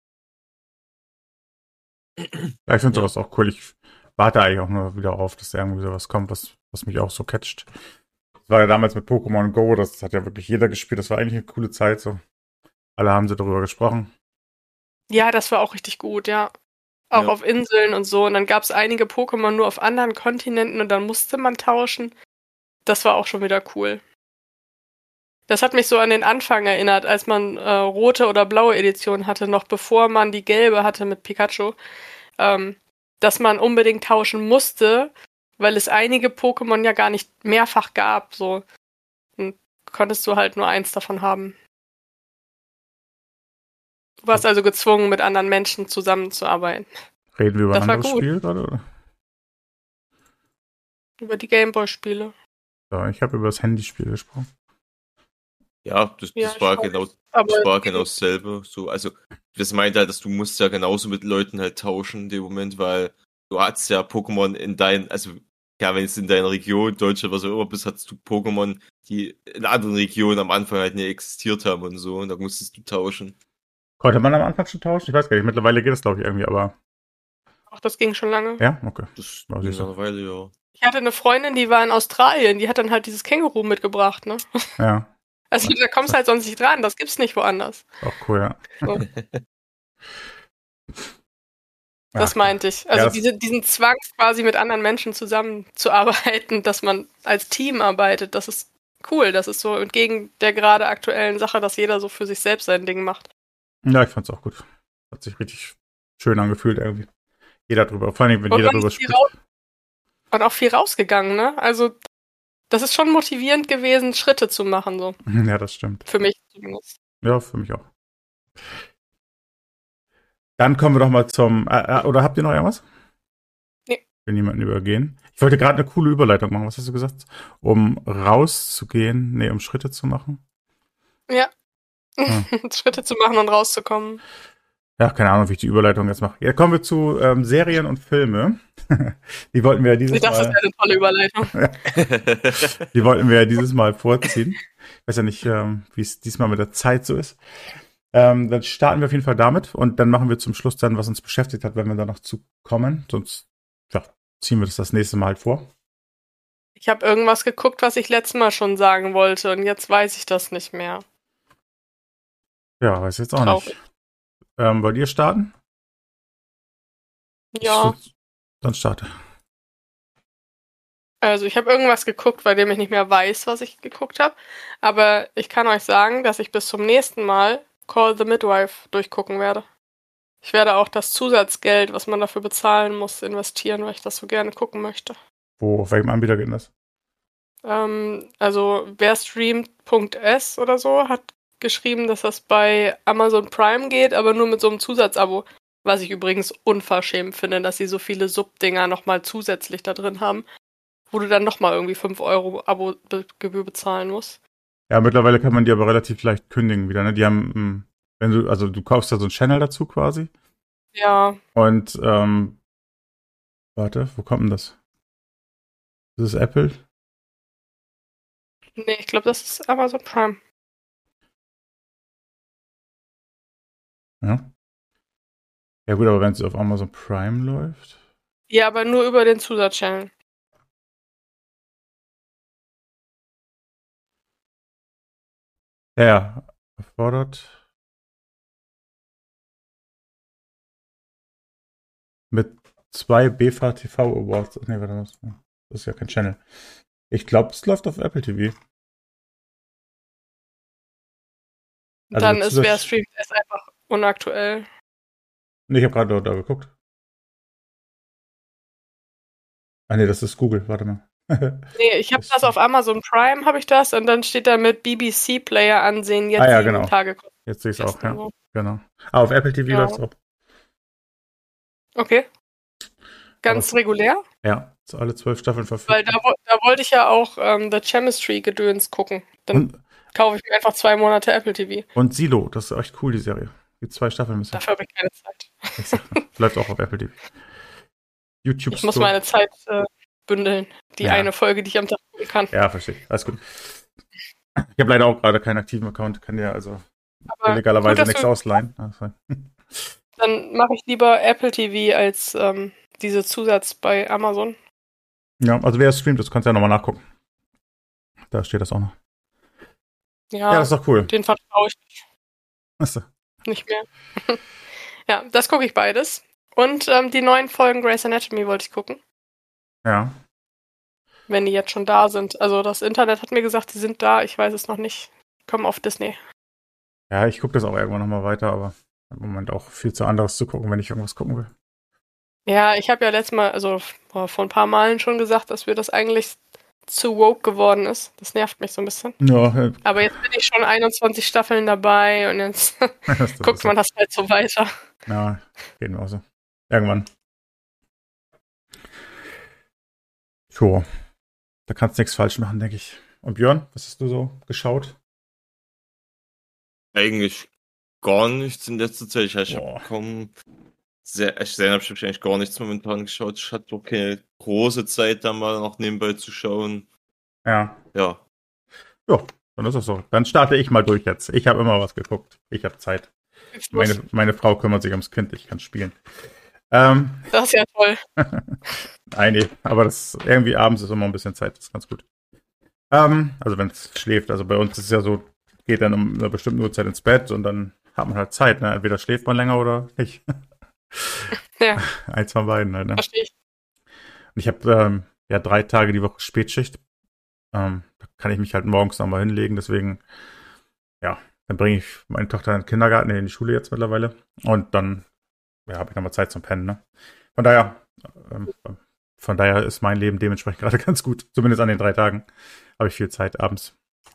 S2: Ja, ich finde sowas auch cool. Ich warte eigentlich auch nur wieder auf, dass irgendwie sowas kommt, was mich auch so catcht. Das war ja damals mit Pokémon Go, das hat ja wirklich jeder gespielt. Das war eigentlich eine coole Zeit. So. Alle haben sie darüber gesprochen.
S3: Ja, das war auch richtig gut, ja. Auch auf Inseln und so. Und dann gab es einige Pokémon nur auf anderen Kontinenten und dann musste man tauschen. Das war auch schon wieder cool. Das hat mich so an den Anfang erinnert, als man rote oder blaue Edition hatte, noch bevor man die gelbe hatte mit Pikachu, dass man unbedingt tauschen musste, weil es einige Pokémon ja gar nicht mehrfach gab. So dann konntest du halt nur eins davon haben. Du warst also gezwungen, mit anderen Menschen zusammenzuarbeiten.
S2: Reden wir über ein anderes Spiel gerade, oder?
S3: Über die Gameboy-Spiele.
S2: Ja, ich habe über das Handyspiel gesprochen.
S4: Ja, das war genau dasselbe. So, also, das meint halt, dass du musst ja genauso mit Leuten halt tauschen in dem Moment, weil du hast ja Pokémon wenn es in deiner Region, Deutschland, was auch immer bist, hattest du Pokémon, die in anderen Regionen am Anfang halt nicht existiert haben und so, und da musstest du tauschen.
S2: Konnte man am Anfang schon tauschen? Ich weiß gar nicht. Mittlerweile geht es, glaube ich, irgendwie, aber...
S3: Ach, das ging schon lange.
S2: Ja? Okay.
S4: Das war eine Weile, ja.
S3: Ich hatte eine Freundin, die war in Australien. Die hat dann halt dieses Känguru mitgebracht, ne?
S2: Ja.
S3: Also da kommst du halt sonst nicht dran. Das gibt's nicht woanders.
S2: Auch cool, ja.
S3: So. Das meinte ich. Also diesen Zwang, quasi mit anderen Menschen zusammenzuarbeiten, dass man als Team arbeitet, das ist cool. Das ist so entgegen der gerade aktuellen Sache, dass jeder so für sich selbst sein Ding macht.
S2: Ja, ich fand's auch gut. Hat sich richtig schön angefühlt irgendwie. Jeder drüber, vor allem, wenn jeder drüber spricht.
S3: Und auch viel rausgegangen, ne? Also das ist schon motivierend gewesen, Schritte zu machen, so.
S2: Ja, das stimmt.
S3: Für mich zumindest.
S2: Ja, für mich auch. Dann kommen wir doch mal zum... oder habt ihr noch irgendwas?
S3: Nee.
S2: Wenn jemanden übergehen. Ich wollte gerade eine coole Überleitung machen. Was hast du gesagt? Um rauszugehen, um Schritte zu machen?
S3: Ja. Schritte zu machen und rauszukommen.
S2: Ja, keine Ahnung, wie ich die Überleitung jetzt mache. Ja, kommen wir zu Serien und Filme. Die wollten wir ja dieses Mal...
S3: Das ist eine tolle Überleitung.
S2: Die wollten wir ja dieses Mal vorziehen. Ich weiß ja nicht, wie es diesmal mit der Zeit so ist. Dann starten wir auf jeden Fall damit und dann machen wir zum Schluss dann, was uns beschäftigt hat, wenn wir da noch zu kommen. Sonst ziehen wir das nächste Mal halt vor.
S3: Ich habe irgendwas geguckt, was ich letztes Mal schon sagen wollte und jetzt weiß ich das nicht mehr.
S2: Ja, weiß ich jetzt auch nicht. Wollt ihr starten?
S3: Ja.
S2: Dann starte.
S3: Also ich habe irgendwas geguckt, bei dem ich nicht mehr weiß, was ich geguckt habe. Aber ich kann euch sagen, dass ich bis zum nächsten Mal Call the Midwife durchgucken werde. Ich werde auch das Zusatzgeld, was man dafür bezahlen muss, investieren, weil ich das so gerne gucken möchte.
S2: Auf welchem Anbieter geht das?
S3: Also wer streamt.s oder so hat geschrieben, dass das bei Amazon Prime geht, aber nur mit so einem Zusatzabo. Was ich übrigens unverschämt finde, dass sie so viele Sub-Dinger nochmal zusätzlich da drin haben, wo du dann nochmal irgendwie 5 € Abo-Gebühr bezahlen musst.
S2: Ja, mittlerweile kann man die aber relativ leicht kündigen wieder, ne? Die haben, du kaufst da so einen Channel dazu quasi.
S3: Ja.
S2: Und, warte, wo kommt denn das? Ist das Apple?
S3: Nee, ich glaube, das ist Amazon Prime.
S2: Ja. Ja gut, aber wenn es auf Amazon Prime läuft?
S3: Ja, aber nur über den Zusatzchannel.
S2: Ja, erfordert mit 2 BFA TV Awards. Nee, warte, das ist ja kein Channel. Ich glaube, es läuft auf Apple TV.
S3: Also dann ist wer streamt, ist einfach unaktuell.
S2: Nee, ich habe gerade da geguckt. Ah nee, das ist Google, warte mal.
S3: Nee, ich habe das auf Amazon Prime, habe ich das, und dann steht da mit BBC Player ansehen, jetzt 7 Tage.
S2: Jetzt sehe ich es auch, ja. Genau. Aber auf Apple TV läuft es auch.
S3: Okay. Ganz regulär?
S2: Ja, so alle 12 Staffeln verfügbar.
S3: Weil da wollte ich ja auch The Chemistry-Gedöns gucken. Dann kaufe ich mir einfach 2 Monate Apple TV.
S2: Und Silo, das ist echt cool, die Serie. Die 2 Staffeln müssen.
S3: Dafür habe ich keine Zeit.
S2: Läuft auch auf Apple TV. YouTube
S3: Ich muss meine Zeit bündeln. Die eine Folge, die ich am Tag gucken kann.
S2: Ja, verstehe ich. Alles gut. Ich habe leider auch gerade keinen aktiven Account, kann dir also illegalerweise nichts ausleihen.
S3: Dann mache ich lieber Apple TV als diese Zusatz bei Amazon.
S2: Ja, also wer streamt, das kannst du ja nochmal nachgucken. Da steht das auch noch.
S3: Ja,
S2: das ist doch cool.
S3: Den vertraue ich nicht.
S2: Achso.
S3: Nicht mehr. Ja, das gucke ich beides. Und die neuen Folgen Grey's Anatomy wollte ich gucken.
S2: Ja.
S3: Wenn die jetzt schon da sind. Also das Internet hat mir gesagt, die sind da. Ich weiß es noch nicht. Kommen auf Disney.
S2: Ja, ich gucke das auch irgendwann nochmal weiter, aber im Moment auch viel zu anderes zu gucken, wenn ich irgendwas gucken will.
S3: Ja, ich habe ja letztes Mal, also vor ein paar Malen schon gesagt, dass mir das eigentlich zu woke geworden ist. Das nervt mich so ein bisschen.
S2: Ja,
S3: aber jetzt bin ich schon 21 Staffeln dabei und jetzt guckt man das halt so weiter.
S2: Ja, geht mir auch so. Irgendwann. So. Da kannst du nichts falsch machen, denke ich. Und Björn, was hast du so geschaut?
S4: Eigentlich gar nichts in letzter Zeit. Ich habe kaum eigentlich gar nichts momentan geschaut. Ich hatte auch keine große Zeit, da mal noch nebenbei zu schauen.
S2: Ja.
S4: Ja,
S2: dann ist das so. Dann starte ich mal durch jetzt. Ich habe immer was geguckt. Ich habe Zeit. Meine Frau kümmert sich ums Kind, ich kann spielen.
S3: Das ist ja toll.
S2: Nein, nee, aber das irgendwie abends ist immer ein bisschen Zeit, das ist ganz gut. Also wenn es schläft, also bei uns ist es ja so, geht dann um eine bestimmte Uhrzeit ins Bett und dann hat man halt Zeit, ne? Entweder schläft man länger oder nicht.
S3: Ja.
S2: Eins von beiden halt, ne?
S3: Verstehe ich.
S2: Und ich habe 3 Tage die Woche Spätschicht. Da kann ich mich halt morgens nochmal hinlegen, deswegen, ja, dann bringe ich meine Tochter in den Kindergarten, in die Schule jetzt mittlerweile. Und dann habe ich nochmal Zeit zum Pennen, ne? Von daher ist mein Leben dementsprechend gerade ganz gut. Zumindest an den 3 Tagen habe ich viel Zeit abends.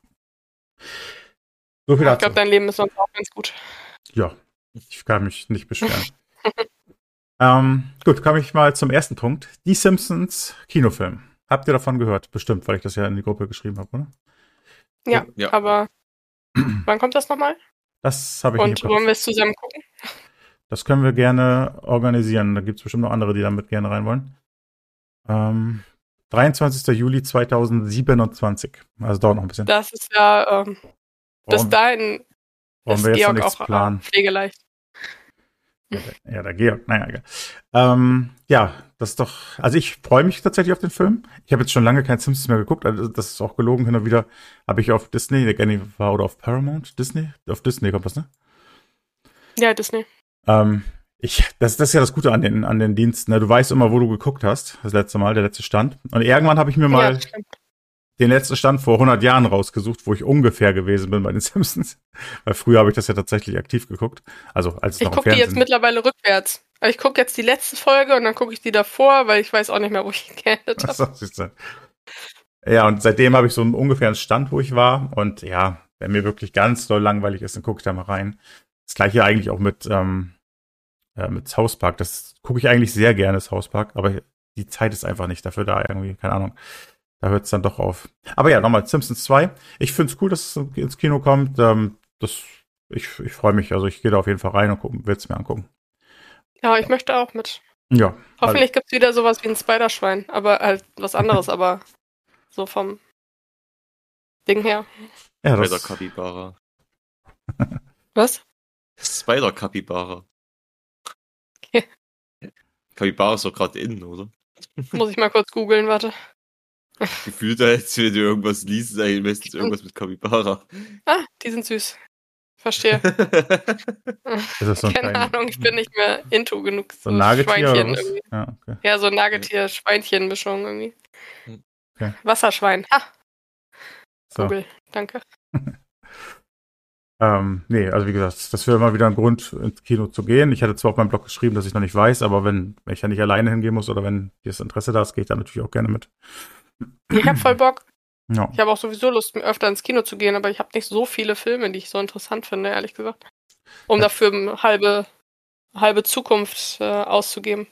S2: So viel
S3: dazu. Ich glaube, dein Leben ist sonst auch ganz gut.
S2: Ja, ich kann mich nicht beschweren. Gut, komme ich mal zum ersten Punkt. Die Simpsons Kinofilm. Habt ihr davon gehört? Bestimmt, weil ich das ja in die Gruppe geschrieben habe, oder?
S3: Ja. Aber wann kommt das nochmal?
S2: Das habe ich nicht.
S3: Und wollen wir es zusammen gucken?
S2: Das können wir gerne organisieren. Da gibt es bestimmt noch andere, die damit gerne rein wollen. 23. Juli 2027. Also dauert noch ein bisschen.
S3: Das ist ja bis dahin
S2: ist Georg auch planen.
S3: pflegeleicht.
S2: Ja, der Georg, naja, egal. Ja, das ist doch, also ich freue mich tatsächlich auf den Film. Ich habe jetzt schon lange kein Simpsons mehr geguckt, also das ist auch gelogen, hin und wieder habe ich auf Disney, oder auf Paramount, Disney? Auf Disney kommt das, ne?
S3: Ja, Disney.
S2: Das ist ja das Gute an den Diensten, ne? Du weißt immer, wo du geguckt hast, das letzte Mal, der letzte Stand. Und irgendwann habe ich mir mal den letzten Stand vor 100 Jahren rausgesucht, wo ich ungefähr gewesen bin bei den Simpsons. Weil früher habe ich das ja tatsächlich aktiv geguckt. Also als es noch im Fernsehen.
S3: Ich gucke die jetzt mittlerweile rückwärts. Also ich gucke jetzt die letzte Folge und dann gucke ich die davor, weil ich weiß auch nicht mehr, wo ich geendet habe.
S2: Ja, und seitdem habe ich so einen ungefähren Stand, wo ich war. Und ja, wenn mir wirklich ganz doll langweilig ist, dann gucke ich da mal rein. Das gleiche eigentlich auch mit South Park. Das gucke ich eigentlich sehr gerne, South Park. Aber die Zeit ist einfach nicht dafür da irgendwie. Keine Ahnung. Da hört es dann doch auf. Aber ja, nochmal, Simpsons 2. Ich finde es cool, dass es ins Kino kommt. Ich freue mich. Also ich gehe da auf jeden Fall rein und will es mir angucken.
S3: Ja, ich möchte auch mit.
S2: Ja.
S3: Hoffentlich gibt es wieder sowas wie ein Spiderschwein. Aber halt was anderes, aber so vom Ding her.
S4: Ja, Spider-Kapibara.
S3: Was?
S4: Spider-Kapibara.
S3: Okay.
S4: Kapibara ist doch gerade innen, oder?
S3: Muss ich mal kurz googeln, warte.
S4: Gefühlt, als wenn du irgendwas liest, ist meistens irgendwas mit Kapibara.
S3: Ah, die sind süß. Verstehe. Keine Ahnung, ich bin nicht mehr into genug.
S2: So ein Nagetier
S3: Schweinchen
S2: oder was?
S3: irgendwie.
S2: Ja, okay.
S3: Ja, so ein Nagetier-Schweinchen-Mischung irgendwie.
S2: Okay.
S3: Wasserschwein. Ha!
S2: So.
S3: Google, danke.
S2: Nee, also wie gesagt, das wäre mal wieder ein Grund, ins Kino zu gehen. Ich hatte zwar auf meinem Blog geschrieben, dass ich noch nicht weiß, aber wenn ich ja nicht alleine hingehen muss oder wenn das Interesse da ist, gehe ich da natürlich auch gerne mit.
S3: Ich habe voll Bock.
S2: Ja.
S3: Ich habe auch sowieso Lust, öfter ins Kino zu gehen, aber ich habe nicht so viele Filme, die ich so interessant finde, ehrlich gesagt. Um dafür eine halbe Zukunft auszugeben.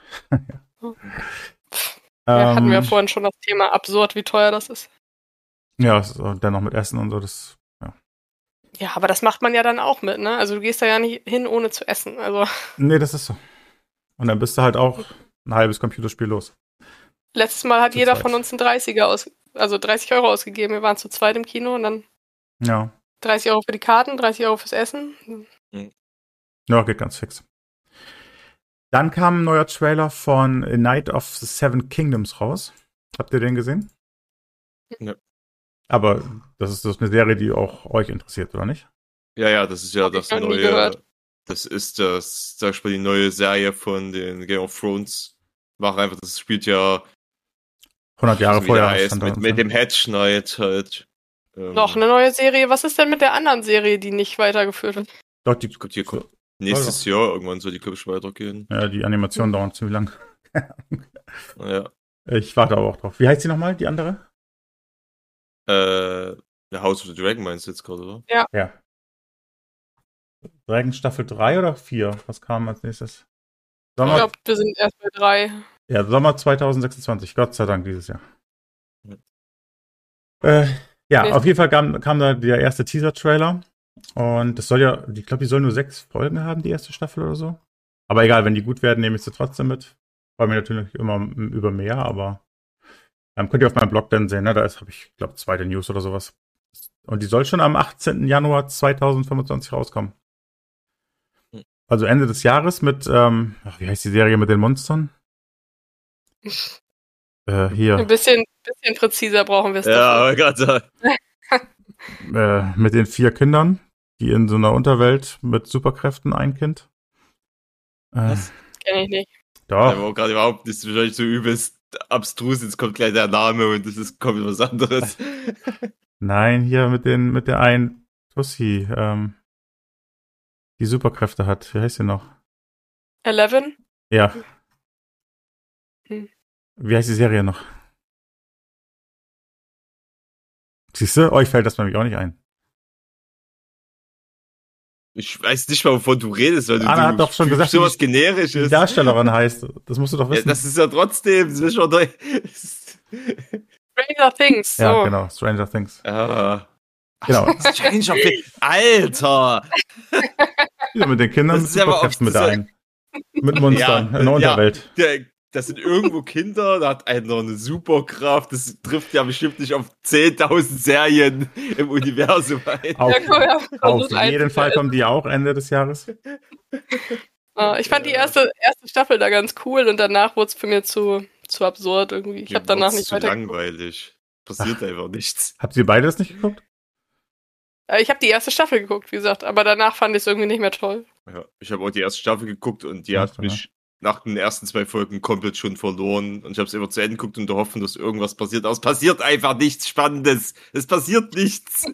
S3: Hatten wir ja vorhin schon das Thema absurd, wie teuer das ist.
S2: Ja, und dann noch mit Essen und so, das.
S3: Ja, aber das macht man ja dann auch mit, ne? Also du gehst da ja nicht hin, ohne zu essen. Also.
S2: Nee, das ist so. Und dann bist du halt auch ein halbes Computerspiel los.
S3: Letztes Mal hat jeder von uns einen 30 Euro ausgegeben. Wir waren zu zweit im Kino und dann 30 Euro für die Karten, 30 Euro fürs Essen.
S2: Ja, geht ganz fix. Dann kam ein neuer Trailer von A Night of the Seven Kingdoms raus. Habt ihr den gesehen?
S4: Ja.
S2: Aber das ist eine Serie, die auch euch interessiert, oder nicht?
S4: Ja, das ist ja das neue. Das ist sag ich mal, die neue Serie von den Game of Thrones. Das spielt ja
S2: 100 Jahre vorher.
S4: Mit dem Hedge Knight halt.
S3: Noch eine neue Serie? Was ist denn mit der anderen Serie, die nicht weitergeführt wird?
S2: Doch, die
S4: kommt nächstes Jahr irgendwann soll die, glaube ich, weitergehen.
S2: Ja, die Animationen dauern ziemlich lang.
S4: Ja.
S2: Ich warte aber auch drauf. Wie heißt die nochmal, die andere?
S4: House of the Dragon meinst du jetzt gerade, oder?
S2: Ja. Dragon Staffel 3 oder 4? Was kam als nächstes?
S3: Ich glaube, wir sind erst bei 3.
S2: Ja, Sommer 2026. Gott sei Dank dieses Jahr. Auf jeden Fall kam da der erste Teaser-Trailer. Und das soll ja, ich glaube, die soll nur 6 Folgen haben, die erste Staffel oder so. Aber egal, wenn die gut werden, nehme ich sie trotzdem mit. Freue mich natürlich immer über mehr, aber könnt ihr auf meinem Blog dann sehen, ne? Da habe ich, glaube, 2. News oder sowas. Und die soll schon am 18. Januar 2025 rauskommen. Also Ende des Jahres mit, wie heißt die Serie mit den Monstern? Hier.
S3: Ein bisschen präziser brauchen wir es
S4: ja, aber gerade
S2: mit den 4 Kindern, die in so einer Unterwelt mit Superkräften ein Kind.
S4: Was?
S3: Kenn ich nicht.
S2: Doch.
S4: Aber gerade überhaupt nicht, wahrscheinlich so übelst abstrus, jetzt kommt gleich der Name und das ist kommt was anderes.
S2: Nein, hier mit der einen Tussi, die Superkräfte hat. Wie heißt sie noch?
S3: 11?
S2: Ja.
S3: Hm.
S2: Wie heißt die Serie noch? Siehst du? Euch fällt das nämlich auch nicht ein.
S4: Ich weiß nicht mal, wovon du redest, weil
S2: Anna hat doch schon gesagt,
S4: sowas Generisches.
S2: Die Darstellerin heißt. Das musst du doch wissen.
S4: Ja, das ist ja trotzdem. Das ist schon
S3: Stranger Things. So.
S2: Ja, genau. Stranger Things.
S4: Ja.
S2: Genau.
S4: Stranger Things. Alter!
S2: Ja, mit den Kindern
S4: Das ist aber
S2: Superkräften mit ein. Mit Monstern in der Unterwelt.
S4: Das sind irgendwo Kinder, da hat einer eine Superkraft. Das trifft ja bestimmt nicht auf 10.000 Serien im Universum ein.
S2: Auf jeden Fall kommen die auch Ende des Jahres.
S3: Ich fand die erste Staffel da ganz cool und danach wurde es für mich zu absurd irgendwie. Ich habe danach nicht weiter.
S4: Langweilig. Passiert einfach nichts.
S2: Habt ihr beide das nicht geguckt?
S3: Ich habe die erste Staffel geguckt, wie gesagt, aber danach fand ich es irgendwie nicht mehr toll.
S4: Ja, ich habe auch die erste Staffel geguckt und die hat mich nach den ersten 2 Folgen komplett schon verloren. Und ich habe es immer zu Ende geguckt und hoffen, dass irgendwas passiert. Aber es passiert einfach nichts Spannendes. Es passiert nichts.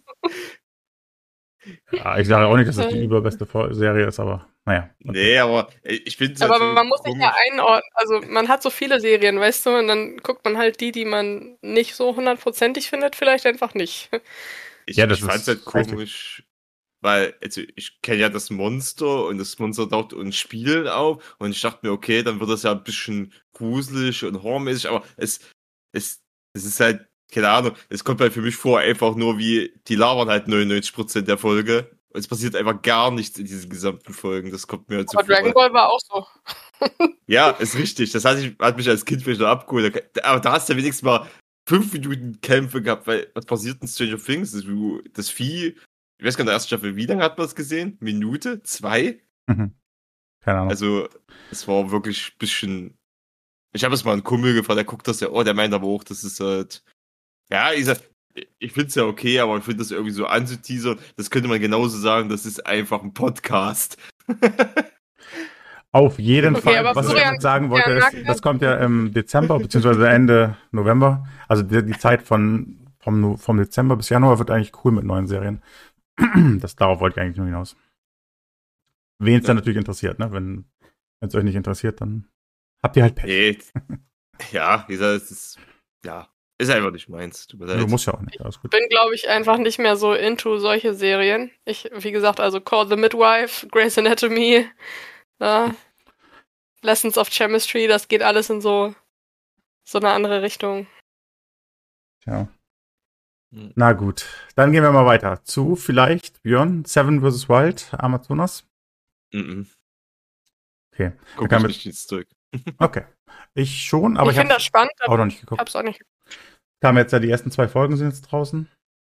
S2: Ja, ich sage auch nicht, dass es die überbeste Serie ist, aber naja. Okay.
S4: Nee, aber ich finde es
S3: aber halt man muss sich ja einordnen. Also man hat so viele Serien, weißt du, und dann guckt man halt die man nicht so 100%ig findet, vielleicht einfach nicht.
S4: Ich fand es halt komisch, weil, also ich kenne ja das Monster und das Monster taucht uns Spielen auf und ich dachte mir, okay, dann wird das ja ein bisschen gruselig und horrormäßig, aber es ist halt, keine Ahnung, es kommt halt für mich vor, einfach nur wie, die labern halt 99% der Folge und es passiert einfach gar nichts in diesen gesamten Folgen, das kommt mir halt so vor.
S3: Aber Dragon Ball war auch so.
S4: Ja, ist richtig, das hat mich als Kind vielleicht noch abgeholt, aber da hast du ja wenigstens mal 5 Minuten Kämpfe gehabt, weil was passiert in Stranger Things? Das Vieh, ich weiß gar nicht, in der ersten Staffel, wie lange hat man das gesehen? Minute? 2?
S2: Mhm. Keine Ahnung.
S4: Also, es war wirklich ein bisschen. Ich habe es mal einen Kumpel gefragt, der guckt das ja, der meint aber auch, das ist halt. Ja, ich finde es ja okay, aber ich finde das irgendwie so anzuteasern, das könnte man genauso sagen, das ist einfach ein Podcast.
S2: Auf jeden Fall. Was ich damit sagen wollte, ist, das kommt ja im Dezember, beziehungsweise Ende November. Also die Zeit vom Dezember bis Januar wird eigentlich cool mit neuen Serien. Darauf wollte ich eigentlich nur hinaus. Wen es dann natürlich interessiert, ne? Wenn es euch nicht interessiert, dann habt ihr halt Pech.
S4: Ja, wie gesagt, ist einfach nicht meins.
S2: Du musst ja auch nicht. Alles gut.
S3: Ich bin, glaube ich, einfach nicht mehr so into solche Serien. Wie gesagt, also Call the Midwife, Grey's Anatomy, Lessons of Chemistry, das geht alles in so eine andere Richtung.
S2: Ja. Na gut, dann gehen wir mal weiter zu vielleicht, Björn, Seven vs. Wild, Amazonas. Okay.
S4: Guck ich nicht ins zurück.
S2: Okay. Ich schon, aber ich
S3: finde das spannend,
S2: auch noch nicht geguckt.
S3: Ich hab's auch nicht geguckt.
S2: Kamen jetzt ja die ersten 2 Folgen sind jetzt draußen.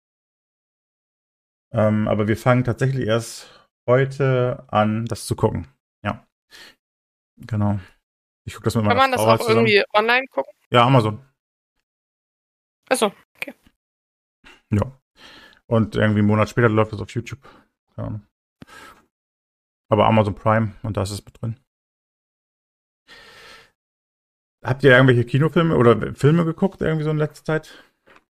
S2: Aber wir fangen tatsächlich erst heute an, das zu gucken. Ja. Genau. Ich gucke das mit meiner Frau.
S3: Kann man das auch irgendwie online gucken?
S2: Ja, Amazon.
S3: Achso, okay.
S2: Ja. Und irgendwie einen Monat später läuft das auf YouTube. Keine Ahnung. Aber Amazon Prime und da ist es mit drin. Habt ihr irgendwelche Kinofilme oder Filme geguckt irgendwie so in letzter Zeit?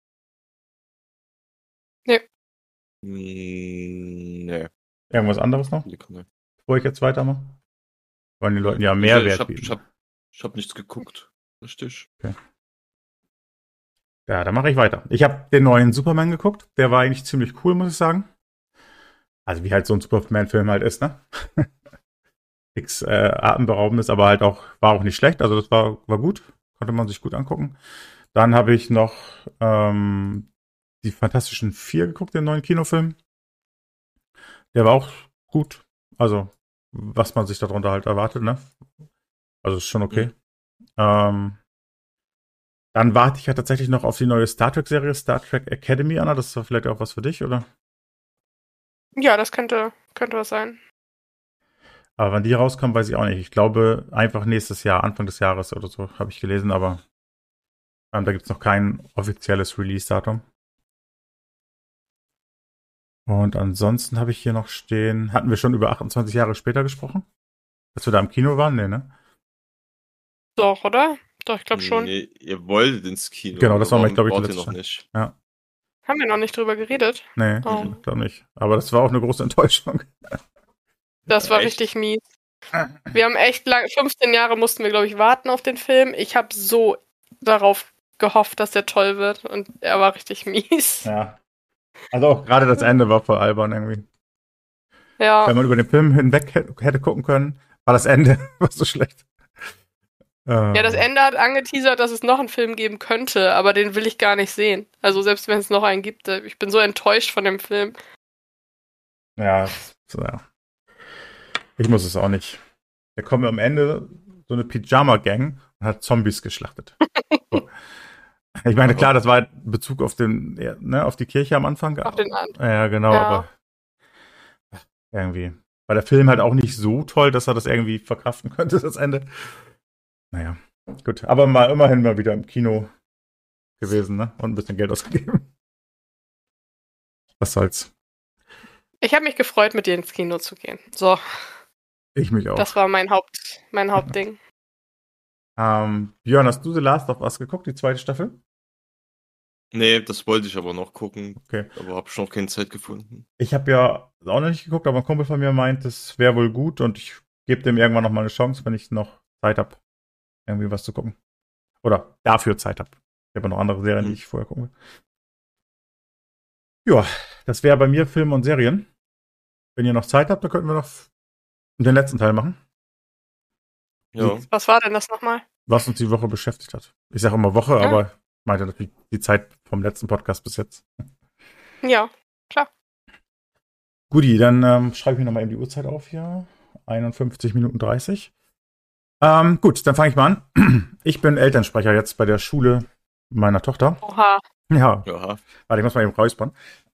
S4: Nee.
S2: Irgendwas anderes noch? Bevor ich jetzt weitermache? Wollen die Leute ja Mehrwert bieten?
S4: Ich hab nichts geguckt. Richtig.
S2: Okay. Ja, dann mache ich weiter. Ich habe den neuen Superman geguckt. Der war eigentlich ziemlich cool, muss ich sagen. Also wie halt so ein Superman-Film halt ist, ne? Nichts Atemberaubendes, aber halt auch, war auch nicht schlecht. Also das war gut. Konnte man sich gut angucken. Dann habe ich noch die Fantastischen 4 geguckt, den neuen Kinofilm. Der war auch gut. Also, was man sich darunter halt erwartet, ne? Also ist schon okay. Dann warte ich ja tatsächlich noch auf die neue Star Trek-Serie, Star Trek Academy, Anna. Das ist vielleicht auch was für dich, oder?
S3: Ja, das könnte was sein.
S2: Aber wann die rauskommen, weiß ich auch nicht. Ich glaube, einfach nächstes Jahr, Anfang des Jahres oder so, habe ich gelesen, aber da gibt es noch kein offizielles Release-Datum. Und ansonsten habe ich hier noch stehen, hatten wir schon über 28 Jahre später gesprochen? Dass wir da im Kino waren? Nee, ne?
S3: Doch, oder? Doch, ich glaube schon.
S4: Nee, ihr wolltet ins Kino.
S2: Genau, das war mal, glaube ich,
S4: letztes noch nicht.
S2: Ja.
S3: Haben wir noch nicht drüber geredet?
S2: Nee, ich glaube nicht. Aber das war auch eine große Enttäuschung.
S3: Das war richtig mies. Wir haben echt lange, 15 Jahre mussten wir, glaube ich, warten auf den Film. Ich habe so darauf gehofft, dass der toll wird und er war richtig mies.
S2: Ja. Also auch gerade das Ende war voll albern irgendwie.
S3: Ja.
S2: Wenn man über den Film hinweg hätte gucken können, war das Ende was so schlecht.
S3: Ja, das Ende hat angeteasert, dass es noch einen Film geben könnte, aber den will ich gar nicht sehen. Also selbst wenn es noch einen gibt, ich bin so enttäuscht von dem Film.
S2: Ja, ich muss es auch nicht. Da kommt am Ende so eine Pyjama-Gang und hat Zombies geschlachtet. So. Ich meine, klar, das war in Bezug auf auf die Kirche am Anfang.
S3: Auf den Abend.
S2: Ja, genau, ja. Aber irgendwie war der Film halt auch nicht so toll, dass er das irgendwie verkraften könnte, das Ende. Naja, gut. Aber immerhin mal wieder im Kino gewesen, ne? Und ein bisschen Geld ausgegeben. Was soll's.
S3: Ich habe mich gefreut, mit dir ins Kino zu gehen. So.
S2: Ich mich auch.
S3: Das war mein Hauptding.
S2: Björn, hast du The Last of Us geguckt, die zweite Staffel?
S4: Nee, das wollte ich aber noch gucken.
S2: Okay.
S4: Aber habe schon noch keine Zeit gefunden.
S2: Ich habe ja auch noch nicht geguckt, aber ein Kumpel von mir meint, es wäre wohl gut und ich gebe dem irgendwann noch mal eine Chance, wenn ich noch Zeit habe, irgendwie was zu gucken. Oder dafür Zeit habe. Ich habe noch andere Serien, die ich vorher gucken will. Ja, das wäre bei mir Filme und Serien. Wenn ihr noch Zeit habt, dann könnten wir noch den letzten Teil machen.
S3: Ja. Was war denn das nochmal?
S2: Was uns die Woche beschäftigt hat. Ich sage immer Woche, aber ich meinte natürlich die Zeit vom letzten Podcast bis jetzt.
S3: Ja, klar.
S2: Guti, dann schreibe ich mir nochmal eben die Uhrzeit auf hier. 51 Minuten 30. Gut, dann fange ich mal an. Ich bin Elternsprecher jetzt bei der Schule meiner Tochter.
S3: Oha.
S2: Ja. Warte, ich muss mal eben räuspern.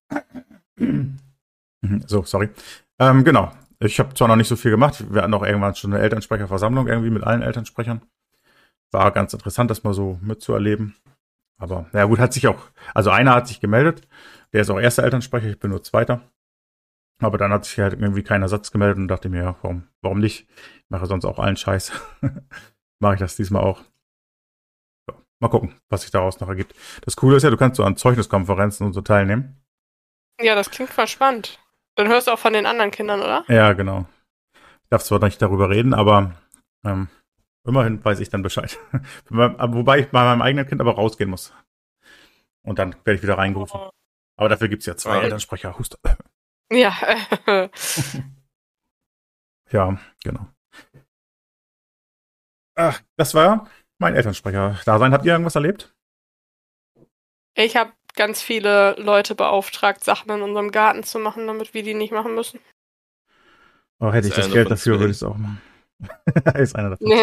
S2: So, sorry. Genau. Ich habe zwar noch nicht so viel gemacht. Wir hatten auch irgendwann schon eine Elternsprecherversammlung irgendwie mit allen Elternsprechern. War ganz interessant, das mal so mitzuerleben. Aber, ja gut, also einer hat sich gemeldet. Der ist auch erster Elternsprecher, ich bin nur zweiter. Aber dann hat sich halt irgendwie kein Ersatz gemeldet und dachte mir, ja, warum nicht? Ich mache sonst auch allen Scheiß. Mache ich das diesmal auch. So, mal gucken, was sich daraus noch ergibt. Das Coole ist ja, du kannst so an Zeugniskonferenzen und so teilnehmen.
S3: Ja, das klingt voll spannend. Dann hörst du auch von den anderen Kindern, oder?
S2: Ja, genau. Ich darf zwar nicht darüber reden, aber immerhin weiß ich dann Bescheid. Wobei ich bei meinem eigenen Kind aber rausgehen muss. Und dann werde ich wieder reingerufen. Oh. Aber dafür gibt es ja 2 Elternsprecher. Huster.
S3: Ja.
S2: Ja, genau. Ach, das war mein Elternsprecher-Dasein. Habt ihr irgendwas erlebt?
S3: Ich habe ganz viele Leute beauftragt, Sachen in unserem Garten zu machen, damit wir die nicht machen müssen.
S2: Oh, hätte ich das Geld dafür, würde ich es auch machen. Ist einer davon.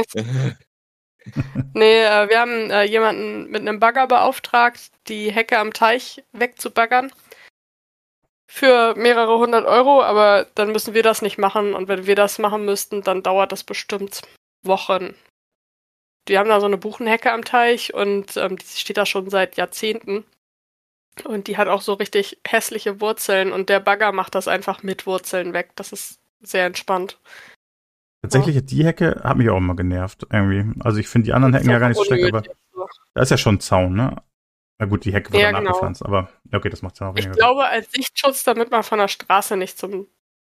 S3: Nee, wir haben jemanden mit einem Bagger beauftragt, die Hecke am Teich wegzubaggern. Für mehrere 100 €, aber dann müssen wir das nicht machen. Und wenn wir das machen müssten, dann dauert das bestimmt Wochen. Wir haben da so eine Buchenhecke am Teich und die steht da schon seit Jahrzehnten. Und die hat auch so richtig hässliche Wurzeln und der Bagger macht das einfach mit Wurzeln weg. Das ist sehr entspannt.
S2: Tatsächlich, die Hecke hat mich auch immer genervt, irgendwie. Also ich finde die anderen Hecken ja gar nicht so schlecht, aber da ist ja schon ein Zaun, ne? Na gut, die Hecke wird dann abgepflanzt, aber okay, das macht es ja auch weniger.
S3: Ich glaube, als Sichtschutz, damit man von der Straße nicht zum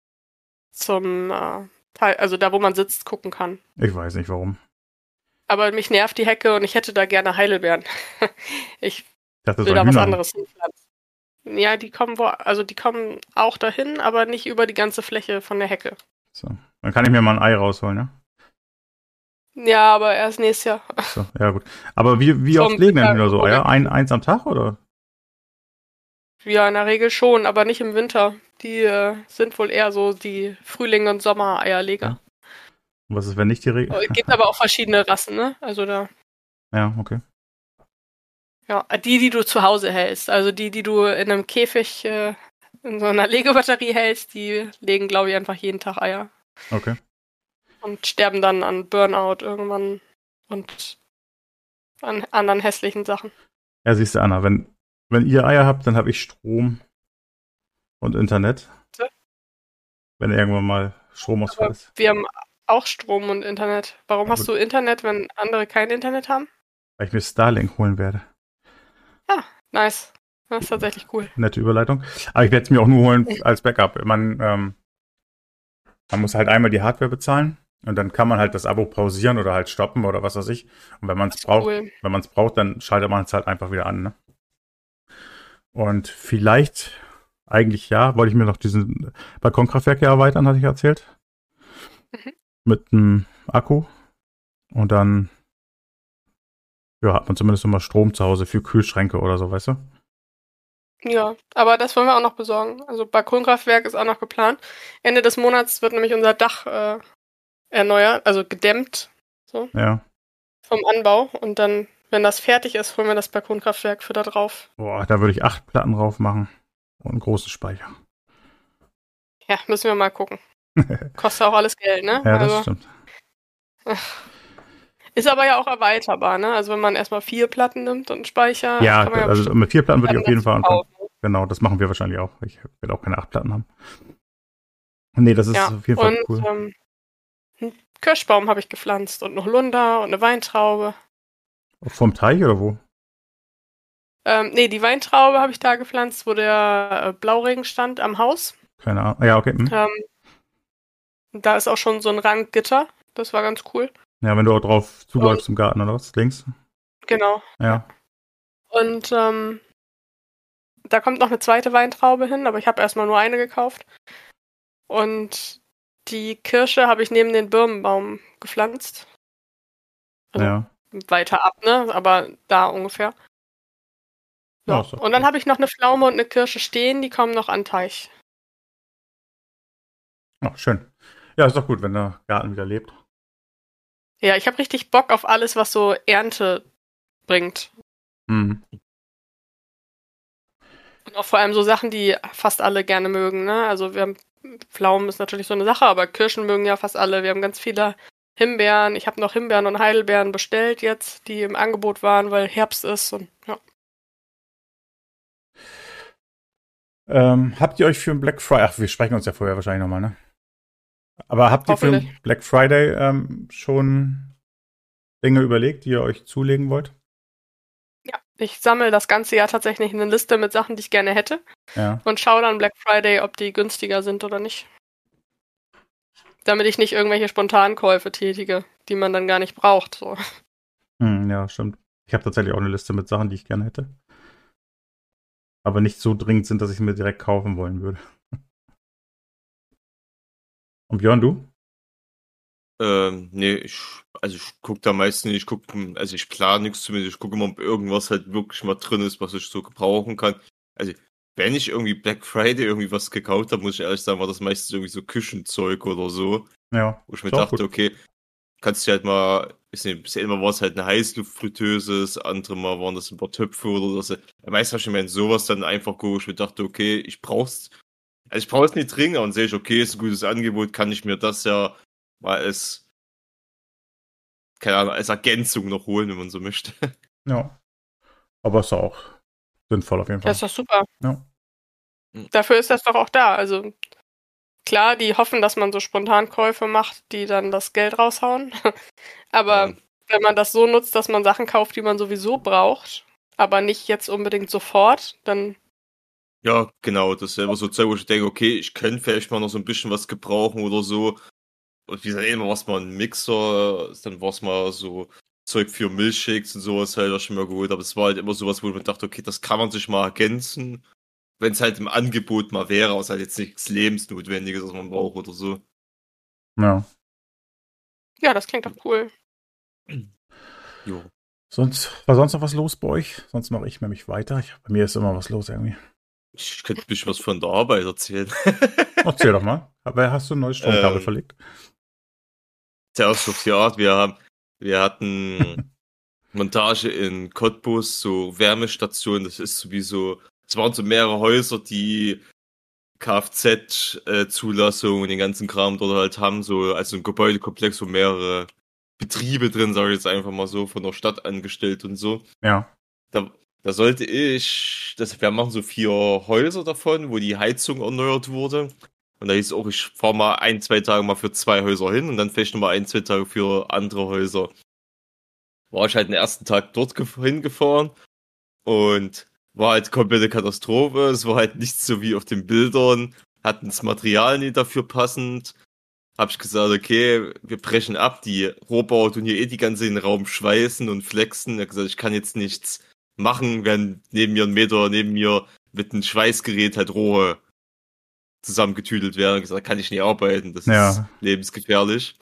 S3: Teil, also da, wo man sitzt, gucken kann.
S2: Ich weiß nicht, warum.
S3: Aber mich nervt die Hecke und ich hätte da gerne Heidelbeeren. Ich
S2: dachte,
S3: will da was anderes hinpflanzen. Ja, die kommen auch dahin, aber nicht über die ganze Fläche von der Hecke.
S2: So, dann kann ich mir mal ein Ei rausholen, ja?
S3: Ja, aber erst nächstes Jahr.
S2: So, ja gut. Aber wie oft legen denn wieder so Eier? Eins am Tag, oder?
S3: Ja, in der Regel schon, aber nicht im Winter. Die sind wohl eher so die Frühling- und Sommer-Eierleger. Ja.
S2: Und was ist, wenn nicht die Regel?
S3: Es gibt aber auch verschiedene Rassen, ne? Also da.
S2: Ja, okay.
S3: Ja, die du zu Hause hältst. Also die du in einem Käfig in so einer Lego-Batterie hältst, die legen, glaube ich, einfach jeden Tag Eier.
S2: Okay.
S3: und sterben dann an Burnout irgendwann und an anderen hässlichen Sachen.
S2: Ja, siehst du, Anna, wenn ihr Eier habt, dann habe ich Strom und Internet.
S3: Ja.
S2: Wenn irgendwann mal Stromausfall ist.
S3: Wir haben auch Strom und Internet. Warum hast du Internet, wenn andere kein Internet haben?
S2: Weil ich mir Starlink holen werde.
S3: Ah, nice. Das ist tatsächlich cool.
S2: Nette Überleitung. Aber ich werde es mir auch nur holen als Backup. Man muss halt einmal die Hardware bezahlen und dann kann man halt das Abo pausieren oder halt stoppen oder was weiß ich. Und wenn man es braucht, dann schaltet man es halt einfach wieder an. Ne? Und vielleicht, eigentlich ja, wollte ich mir noch diesen Balkonkraftwerk hier erweitern, hatte ich erzählt. Mit einem Akku. Und dann hat man zumindest nochmal Strom zu Hause für Kühlschränke oder so, weißt du?
S3: Ja, aber das wollen wir auch noch besorgen. Also Balkonkraftwerk ist auch noch geplant. Ende des Monats wird nämlich unser Dach erneuert, also gedämmt. So.
S2: Ja.
S3: Vom Anbau. Und dann, wenn das fertig ist, holen wir das Balkonkraftwerk für da drauf.
S2: Boah, da würde ich 8 Platten drauf machen. Und einen großen Speicher.
S3: Ja, müssen wir mal gucken. Kostet auch alles Geld, ne?
S2: Ja, das stimmt.
S3: Ist aber ja auch erweiterbar, ne? Also wenn man erstmal 4 Platten nimmt und einen Speicher.
S2: Ja,
S3: kann man
S2: also mit 4 Platten würde ich auf jeden Fall anfangen.
S3: Kaufen.
S2: Genau, das machen wir wahrscheinlich auch. Ich werde auch keine 8 Platten haben. Nee, das ist auf jeden Fall cool.
S3: Einen Kirschbaum habe ich gepflanzt und noch Lunder und eine Weintraube.
S2: Vom Teich oder wo?
S3: Nee, die Weintraube habe ich da gepflanzt, wo der Blauregen stand am Haus.
S2: Keine Ahnung. Ja, okay.
S3: Da ist auch schon so ein Ranggitter. Das war ganz cool.
S2: Ja, wenn du auch drauf zuläufst im Garten oder was? Links?
S3: Genau.
S2: Ja.
S3: Und da kommt noch eine zweite Weintraube hin, aber ich habe erstmal nur eine gekauft. Und die Kirsche habe ich neben den Birnbaum gepflanzt. Also weiter ab, ne? Aber da ungefähr. Ja. Ja, und dann habe ich noch eine Pflaume und eine Kirsche stehen, die kommen noch an den Teich.
S2: Ach, schön. Ja, ist doch gut, wenn der Garten wieder lebt.
S3: Ja, ich habe richtig Bock auf alles, was so Ernte bringt.
S2: Mhm.
S3: Und auch vor allem so Sachen, die fast alle gerne mögen, ne? Also wir haben Pflaumen ist natürlich so eine Sache, aber Kirschen mögen ja fast alle. Wir haben ganz viele Himbeeren. Ich habe noch Himbeeren und Heidelbeeren bestellt jetzt, die im Angebot waren, weil Herbst ist und ja.
S2: Habt ihr euch für einen Black Friday, wir sprechen uns ja vorher wahrscheinlich nochmal, ne? Aber habt ihr für einen Black Friday schon Dinge überlegt, die ihr euch zulegen wollt?
S3: Ja, ich sammle das ganze Jahr tatsächlich eine Liste mit Sachen, die ich gerne hätte.
S2: Ja.
S3: Und schaue dann Black Friday, ob die günstiger sind oder nicht. Damit ich nicht irgendwelche Spontankäufe tätige, die man dann gar nicht braucht. So.
S2: Ja, stimmt. Ich habe tatsächlich auch eine Liste mit Sachen, die ich gerne hätte. Aber nicht so dringend sind, dass ich mir direkt kaufen wollen würde. Und Björn, du?
S4: Nee, ich gucke da meistens nicht, ich plane nichts zumindest, ich gucke immer, ob irgendwas halt wirklich mal drin ist, was ich so gebrauchen kann. Also, wenn ich irgendwie Black Friday irgendwie was gekauft habe, muss ich ehrlich sagen, war das meistens irgendwie so Küchenzeug oder so.
S2: Ja.
S4: Wo ich mir dachte, okay, kannst du halt mal, bisher immer war es halt eine Heißluftfritteuse, das andere Mal waren das ein paar Töpfe oder so. Meistens habe ich mir sowas dann einfach geholt, wo ich mir dachte, okay, ich brauch's nicht dringend und sehe ich, okay, ist ein gutes Angebot, kann ich mir das ja mal als Ergänzung noch holen, wenn man so möchte.
S2: Ja. Aber ist auch sinnvoll auf jeden Fall.
S3: Das ist doch super.
S2: Ja.
S3: Dafür ist das doch auch da. Also klar, die hoffen, dass man so Spontankäufe macht, die dann das Geld raushauen. Aber wenn man das so nutzt, dass man Sachen kauft, die man sowieso braucht, aber nicht jetzt unbedingt sofort, dann...
S4: Ja, genau. Das ist selber so Zeug, wo ich denke, okay, ich könnte vielleicht mal noch so ein bisschen was gebrauchen oder so. Und wie gesagt, immer was mal ein Mixer, dann war es mal so Zeug für Milchshakes und sowas halt auch schon mal geholt. Aber es war halt immer sowas, wo ich mir dachte, okay, das kann man sich mal ergänzen, wenn es halt im Angebot mal wäre, aber es halt jetzt nichts Lebensnotwendiges, was man braucht oder so.
S2: Ja.
S3: Ja, das klingt doch cool.
S2: Jo. War sonst noch was los bei euch? Sonst mache ich nämlich weiter. Bei mir ist immer was los irgendwie.
S4: Ich könnte ein bisschen was von der Arbeit erzählen.
S2: Erzähl doch mal. Aber hast du ein neues Stromkabel verlegt?
S4: Zuerst auf die Art, wir hatten Montage in Cottbus, so Wärmestationen, das ist sowieso, es waren so mehrere Häuser, die Kfz-Zulassung und den ganzen Kram dort halt haben, so also ein Gebäudekomplex, wo mehrere Betriebe drin, sage ich jetzt einfach mal so, von der Stadt angestellt und so.
S2: Ja.
S4: Da sollte wir machen so 4 Häuser davon, wo die Heizung erneuert wurde. Und da hieß auch, ich fahre mal 1-2 Tage mal für 2 Häuser hin und dann vielleicht nochmal 1-2 Tage für andere Häuser. War ich halt den ersten Tag dort hingefahren und war halt komplette Katastrophe. Es war halt nicht so wie auf den Bildern, hatten das Material nicht dafür passend. Hab ich gesagt, okay, wir brechen ab, die Rohbauer tun hier die ganze den Raum schweißen und flexen. Er hat gesagt, ich kann jetzt nichts machen, wenn neben mir mit einem Schweißgerät halt Rohre zusammengetüdelt werden. Er hat gesagt, kann ich nicht arbeiten, das ist lebensgefährlich.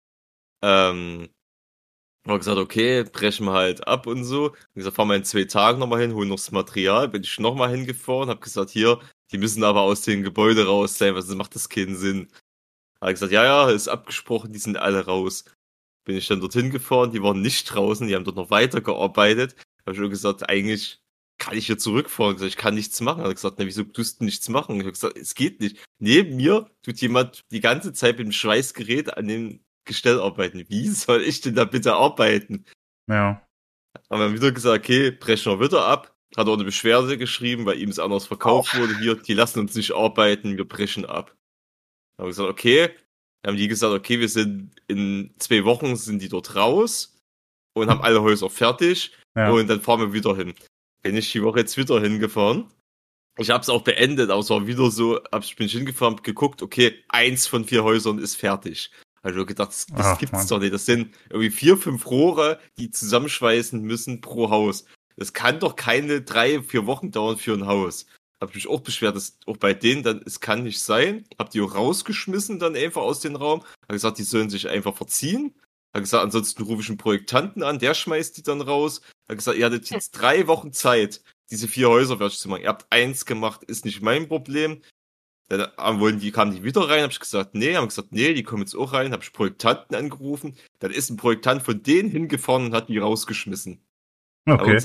S4: Hab gesagt, okay, brechen wir halt ab und so. Hab gesagt, fahren wir in 2 Tagen nochmal hin, holen noch das Material. Bin ich nochmal hingefahren, hab gesagt, hier, die müssen aber aus dem Gebäude raus sein, weil sonst macht das keinen Sinn. Hab gesagt, ja, ist abgesprochen, die sind alle raus. Bin ich dann dorthin gefahren, die waren nicht draußen, die haben dort noch weitergearbeitet. Hab ich schon gesagt, eigentlich kann ich hier zurückfahren. Ich gesagt, ich kann nichts machen. Hab gesagt, na, wieso tust du nichts machen? Ich hab gesagt, es geht nicht. Neben mir tut jemand die ganze Zeit mit dem Schweißgerät an dem Gestell arbeiten. Wie soll ich denn da bitte arbeiten?
S2: Ja.
S4: Haben wir wieder gesagt, okay, brechen wir wieder ab. Hat auch eine Beschwerde geschrieben, weil ihm es anders verkauft wurde. Hier, die lassen uns nicht arbeiten, wir brechen ab. Dann haben wir gesagt, okay. Dann haben die gesagt, okay, wir sind in 2 Wochen sind die dort raus und haben alle Häuser fertig. Ja. Und dann fahren wir wieder hin. Bin ich die Woche jetzt wieder hingefahren. Ich habe es auch beendet, aber es war wieder so, bin ich hingefahren, hab geguckt, okay, 1 von 4 Häusern ist fertig. Also gedacht, das gibt's doch nicht. Das sind irgendwie 4-5 Rohre, die zusammenschweißen müssen pro Haus. Das kann doch keine 3-4 Wochen dauern für ein Haus. Hab mich auch beschwert, dass auch bei denen dann, es kann nicht sein. Hab die auch rausgeschmissen dann einfach aus dem Raum. Hab gesagt, die sollen sich einfach verziehen. Hab gesagt, ansonsten rufe ich einen Projektanten an, der schmeißt die dann raus. Hab gesagt, ihr hattet jetzt 3 Wochen Zeit, diese 4 Häuser fertig zu machen. Ihr habt 1 gemacht, ist nicht mein Problem. Dann kamen die wieder rein, hab ich gesagt, nee, haben gesagt, nee, die kommen jetzt auch rein, hab ich Projektanten angerufen, dann ist ein Projektant von denen hingefahren und hat die rausgeschmissen.
S2: Okay.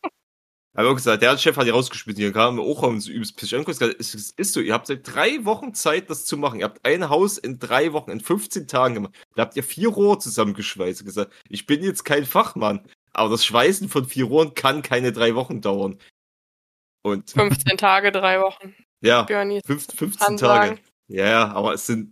S4: Aber gesagt, der Chef hat die rausgeschmissen, hier kamen auch und so übelst pissig angeguckt, es ist so, ihr habt seit 3 Wochen Zeit, das zu machen, ihr habt ein Haus in 3 Wochen, in 15 Tagen gemacht, da habt ihr 4 Rohre zusammengeschweißt, gesagt, ich bin jetzt kein Fachmann, aber das Schweißen von 4 Rohren kann keine 3 Wochen dauern. Und
S3: 15 Tage, 3 Wochen.
S4: Ja, 15 Tage. Ja, aber es sind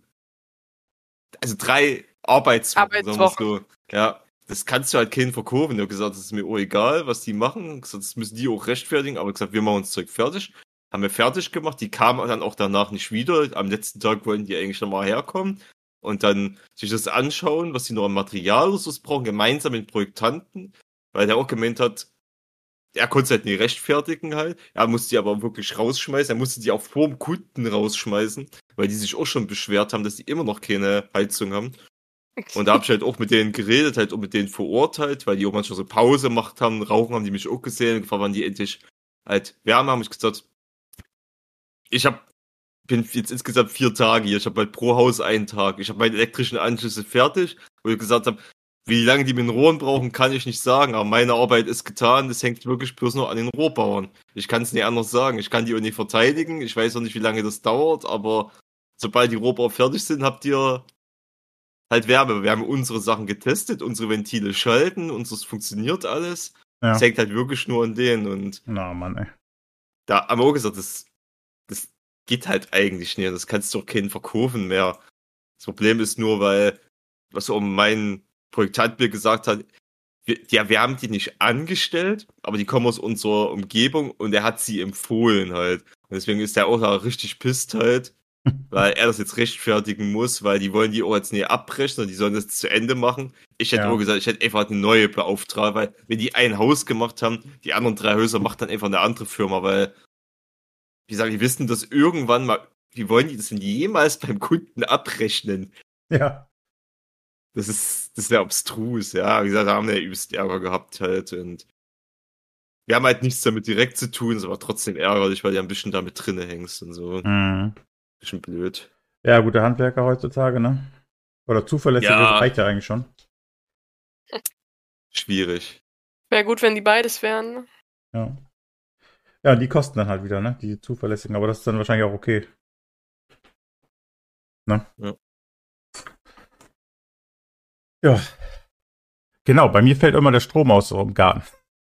S4: also 3 Arbeitswochen. So. Ja, das kannst du halt keinen verkaufen. Ich habe gesagt, das ist mir auch egal, was die machen. Das müssen die auch rechtfertigen. Aber gesagt, wir machen uns Zeug fertig. Haben wir fertig gemacht. Die kamen dann auch danach nicht wieder. Am letzten Tag wollten die eigentlich nochmal herkommen und dann sich das anschauen, was die noch an Material oder so brauchen, gemeinsam mit Projektanten. Weil der auch gemeint hat, er konnte es halt nicht rechtfertigen halt. Er musste die aber wirklich rausschmeißen. Er musste die auch vor dem Kunden rausschmeißen, weil die sich auch schon beschwert haben, dass die immer noch keine Heizung haben. Und da habe ich halt auch mit denen geredet, halt auch mit denen vor Ort halt, weil die auch manchmal so Pause gemacht haben, rauchen haben die mich auch gesehen, gefragt, wann die endlich halt Wärme haben. Ich gesagt, bin jetzt insgesamt 4 Tage hier. Ich habe halt pro Haus 1 Tag. Ich habe meine elektrischen Anschlüsse fertig, wo ich gesagt habe, wie lange die mit den Rohren brauchen, kann ich nicht sagen, aber meine Arbeit ist getan, das hängt wirklich bloß noch an den Rohbauern. Ich kann es nicht anders sagen, ich kann die auch nicht verteidigen, ich weiß auch nicht, wie lange das dauert, aber sobald die Rohbauer fertig sind, habt ihr halt Wärme. Wir haben unsere Sachen getestet, unsere Ventile schalten, unseres funktioniert alles. Ja. Das hängt halt wirklich nur an denen und
S2: na Mann, ey.
S4: Da haben wir auch gesagt, das geht halt eigentlich nicht, das kannst du doch keinen verkaufen mehr. Das Problem ist nur, weil, was so mein Projektant mir gesagt hat, wir haben die nicht angestellt, aber die kommen aus unserer Umgebung und er hat sie empfohlen halt. Und deswegen ist der auch da richtig pisst halt, weil er das jetzt rechtfertigen muss, weil die wollen die auch jetzt nicht abbrechen und die sollen das zu Ende machen. Ich hätte auch gesagt, ich hätte einfach eine neue beauftragt, weil wenn die ein Haus gemacht haben, die anderen 3 Häuser macht dann einfach eine andere Firma, weil, wie gesagt, die wissen das irgendwann mal, wie wollen die das denn jemals beim Kunden abrechnen?
S2: Ja.
S4: Das wäre abstrus, ja. Wie gesagt, da haben wir ja übelst Ärger gehabt halt und wir haben halt nichts damit direkt zu tun, ist aber trotzdem ärgerlich, weil du ein bisschen damit drinne hängst und so. Bisschen blöd.
S2: Ja, gute Handwerker heutzutage, ne? Oder zuverlässig reicht ja eigentlich schon.
S4: Schwierig.
S3: Wäre gut, wenn die beides wären, ne?
S2: Ja. Ja, die kosten dann halt wieder, ne? Die zuverlässigen, aber das ist dann wahrscheinlich auch okay. Ne? Ja. Ja. Genau, bei mir fällt immer der Strom aus so im Garten.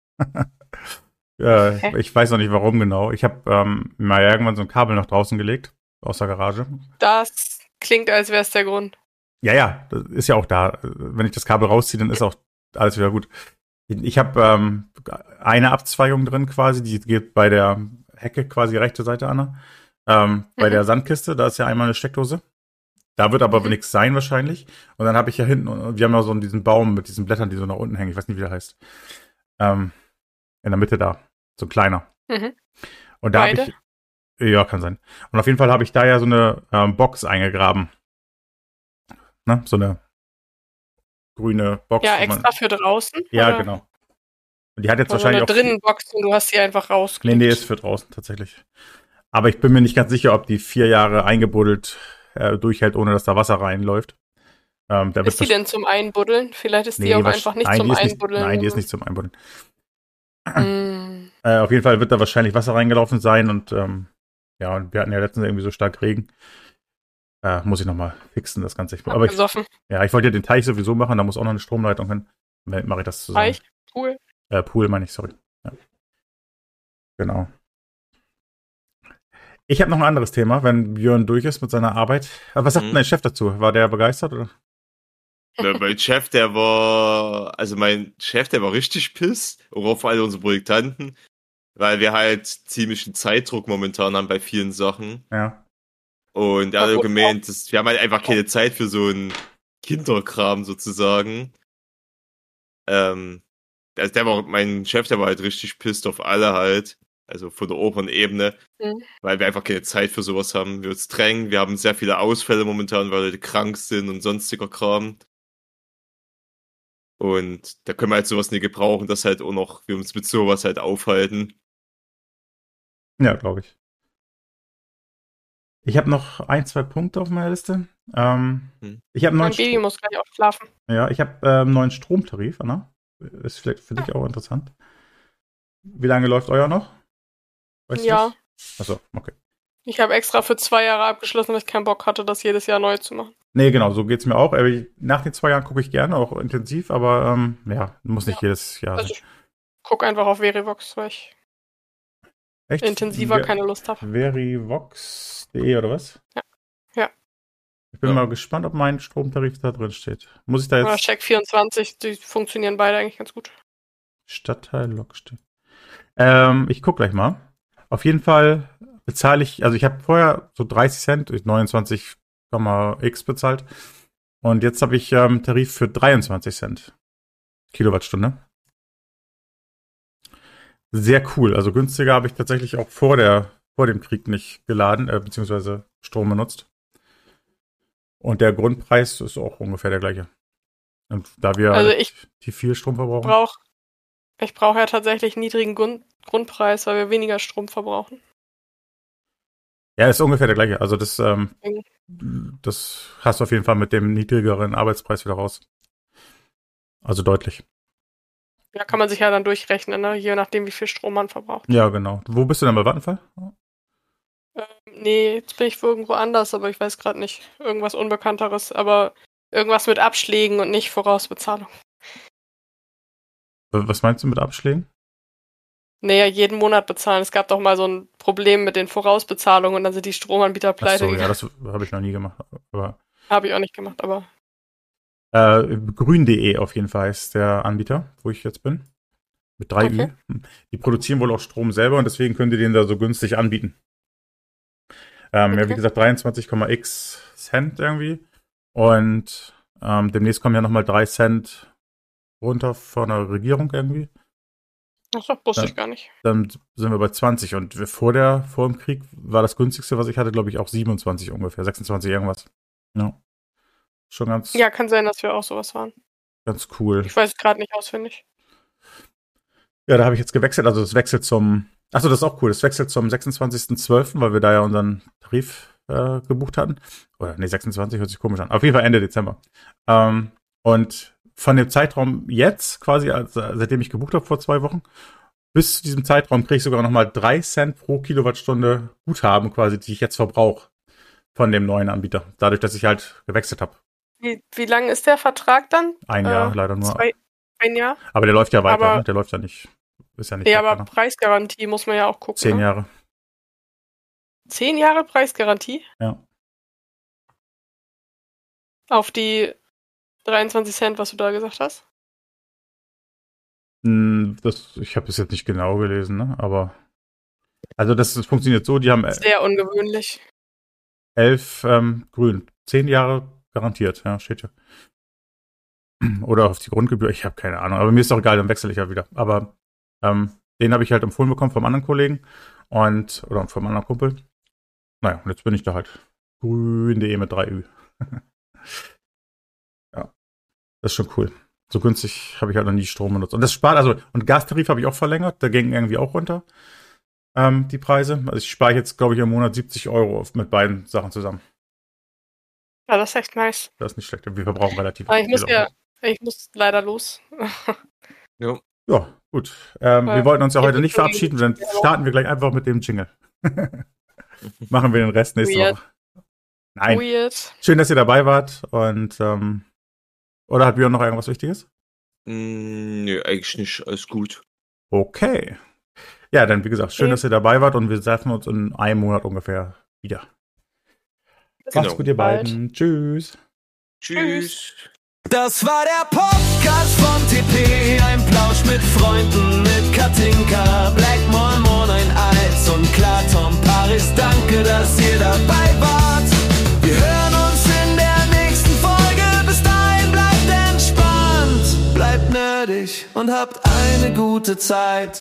S2: Ich weiß noch nicht, warum genau. Ich habe mal irgendwann so ein Kabel nach draußen gelegt, aus der Garage.
S3: Das klingt, als wäre es der Grund.
S2: Ja, das ist ja auch da. Wenn ich das Kabel rausziehe, dann ist auch alles wieder gut. Ich habe eine Abzweigung drin quasi, die geht bei der Hecke quasi rechte Seite an. Bei der Sandkiste, da ist ja einmal eine Steckdose. Da wird aber nichts sein wahrscheinlich. Und dann habe ich ja hinten, wir haben ja so diesen Baum mit diesen Blättern, die so nach unten hängen. Ich weiß nicht, wie der heißt. In der Mitte da. So ein kleiner. Und da habe ich, ja, kann sein. Und auf jeden Fall habe ich da ja so eine Box eingegraben. Ne? So eine grüne Box.
S3: Ja, extra für draußen?
S2: Ja, oder? Genau. Und die hat jetzt wahrscheinlich
S3: auch... eine drinnen Box und du hast sie einfach rausgelegt.
S2: Nee, ist für draußen tatsächlich. Aber ich bin mir nicht ganz sicher, ob die 4 Jahre eingebuddelt durchhält, ohne dass da Wasser reinläuft.
S3: Ist die denn zum Einbuddeln? Vielleicht ist die auch einfach nicht zum Einbuddeln.
S2: Nein, die ist nicht zum Einbuddeln. Auf jeden Fall wird da wahrscheinlich Wasser reingelaufen sein und ja, und wir hatten ja letztens irgendwie so stark Regen. Muss ich nochmal fixen, das Ganze. Aber ich wollte ja den Teich sowieso machen, da muss auch noch eine Stromleitung hin. Dann mache ich das zusammen.
S3: Teich? Pool?
S2: Pool meine ich, sorry. Ja. Genau. Ich habe noch ein anderes Thema, wenn Björn durch ist mit seiner Arbeit. Was sagt denn dein Chef dazu? War der begeistert, oder?
S4: Ja, mein Chef, der war richtig pisst, und auch vor allem unsere Projektanten, weil wir halt ziemlichen Zeitdruck momentan haben bei vielen Sachen.
S2: Ja.
S4: Und er hat gemeint, wir haben halt einfach keine Zeit für so einen Kinderkram sozusagen. Also mein Chef, der war halt richtig pisst auf alle halt. Also von der oberen Ebene, weil wir einfach keine Zeit für sowas haben. Wir uns drängen, wir haben sehr viele Ausfälle momentan, weil Leute krank sind und sonstiger Kram. Und da können wir halt sowas nicht gebrauchen, dass halt auch noch wir uns mit sowas halt aufhalten.
S2: Ja, glaube ich. Ich habe noch 1, 2 Punkte auf meiner Liste. Ich habe
S3: mein Baby muss gleich auch schlafen.
S2: Ja, ich habe einen neuen Stromtarif, Anna. Ist vielleicht für dich auch interessant. Wie lange läuft euer noch? Weißt du das? Achso, okay.
S3: Ich habe extra für 2 Jahre abgeschlossen, weil ich keinen Bock hatte, das jedes Jahr neu zu machen.
S2: Nee, genau, so geht's mir auch. Nach den 2 Jahren gucke ich gerne, auch intensiv, aber muss nicht jedes Jahr sein.
S3: Also ich gucke einfach auf Verivox, weil ich intensiver keine Lust habe.
S2: Verivox.de oder was?
S3: Ja.
S2: Ich bin mal gespannt, ob mein Stromtarif da drin steht. Muss ich da jetzt...
S3: Oder Check24, die funktionieren beide eigentlich ganz gut.
S2: Stadtteil Lockstedt. Ich gucke gleich mal. Auf jeden Fall bezahle ich, also ich habe vorher so 30 Cent, 29,x bezahlt. Und jetzt habe ich Tarif für 23 Cent Kilowattstunde. Sehr cool. Also günstiger habe ich tatsächlich auch vor dem Krieg nicht geladen, beziehungsweise Strom benutzt. Und der Grundpreis ist auch ungefähr der gleiche. Und da wir die viel Strom verbrauchen.
S3: Ich brauche ja tatsächlich niedrigen Grundpreis, weil wir weniger Strom verbrauchen.
S2: Ja, ist ungefähr der gleiche. Also das hast du auf jeden Fall mit dem niedrigeren Arbeitspreis wieder raus. Also deutlich.
S3: Ja, kann man sich ja dann durchrechnen, ne? Je nachdem, wie viel Strom man verbraucht.
S2: Ja, genau. Wo bist du denn bei Vattenfall?
S3: Nee, jetzt bin ich irgendwo anders, aber ich weiß gerade nicht. Irgendwas Unbekannteres, aber irgendwas mit Abschlägen und nicht Vorausbezahlung.
S2: Was meinst du mit Abschlägen?
S3: Naja, jeden Monat bezahlen. Es gab doch mal so ein Problem mit den Vorausbezahlungen und dann sind die Stromanbieter pleite.
S2: Ach so, ja, das habe ich noch nie gemacht.
S3: Habe ich auch nicht gemacht, aber...
S2: Grün.de auf jeden Fall ist der Anbieter, wo ich jetzt bin. Mit 3 Ü. Die produzieren wohl auch Strom selber und deswegen können die den da so günstig anbieten. Ja, wie gesagt, 23,x Cent irgendwie. Und demnächst kommen ja nochmal 3 Cent runter von der Regierung irgendwie.
S3: Achso, wusste ich gar nicht.
S2: Dann sind wir bei 20 und vor dem Krieg war das günstigste, was ich hatte, glaube ich, auch 27 ungefähr, 26 irgendwas. Ja. Schon ganz...
S3: Ja, kann sein, dass wir auch sowas waren.
S2: Ganz cool.
S3: Ich weiß es gerade nicht auswendig.
S2: Ja, da habe ich jetzt gewechselt, also es wechselt zum... Achso, das ist auch cool, es wechselt zum 26.12., weil wir da ja unseren Tarif gebucht hatten. Oder, nee, 26 hört sich komisch an. Auf jeden Fall Ende Dezember. Und von dem Zeitraum jetzt, quasi, also seitdem ich gebucht habe vor 2 Wochen, bis zu diesem Zeitraum kriege ich sogar nochmal 3 Cent pro Kilowattstunde Guthaben quasi, die ich jetzt verbrauche. von dem neuen Anbieter. Dadurch, dass ich halt gewechselt habe.
S3: Wie lang ist der Vertrag dann?
S2: Ein Jahr, leider nur.
S3: Ein Jahr?
S2: Aber der läuft ja weiter, ne? Der läuft ja nicht. Ist ja nicht.
S3: Ja, aber Preisgarantie muss man ja auch gucken.
S2: 10 Jahre.
S3: 10 Jahre Preisgarantie?
S2: Ja.
S3: Auf die 23 Cent, was du da gesagt hast?
S2: Ich habe es jetzt nicht genau gelesen, ne? Aber also das funktioniert so, die haben
S3: sehr ungewöhnlich.
S2: 11 grün. 10 Jahre garantiert, ja, steht ja. Oder auf die Grundgebühr, ich habe keine Ahnung. Aber mir ist doch egal, dann wechsle ich ja wieder. Aber den habe ich halt empfohlen bekommen vom anderen Kollegen oder vom anderen Kumpel. Naja, und jetzt bin ich da halt grün.de mit 3Ü. Ja, das ist schon cool. So günstig habe ich halt noch nie Strom benutzt. Und das spart, und Gastarif habe ich auch verlängert, da ging irgendwie auch runter, die Preise. Also ich spare jetzt, glaube ich, im Monat 70 € mit beiden Sachen zusammen.
S3: Ja, das ist echt nice.
S2: Das ist nicht schlecht. Wir verbrauchen relativ
S3: viel. Ich muss leider los.
S2: Ja, gut. Wir wollten uns ja heute nicht verabschieden, dann starten wir gleich einfach mit dem Jingle. Machen wir den Rest nächste Woche. Nein. Weird. Schön, dass ihr dabei wart. Und oder hat Björn noch irgendwas Wichtiges?
S4: Nö, eigentlich nicht. Alles gut.
S2: Okay. Ja, dann wie gesagt, schön, dass ihr dabei wart und wir treffen uns in einem Monat ungefähr wieder. Macht's gut, ihr beiden. Tschüss.
S4: Tschüss.
S1: Das war der Podcast von TP, ein Plausch mit Freunden, mit Katinka, Black Mormon, ein Eis und klar Tom Paris. Danke, dass ihr dabei wart. Wir hören uns in der nächsten Folge. Bis dahin bleibt entspannt, bleibt nerdig und habt eine gute Zeit.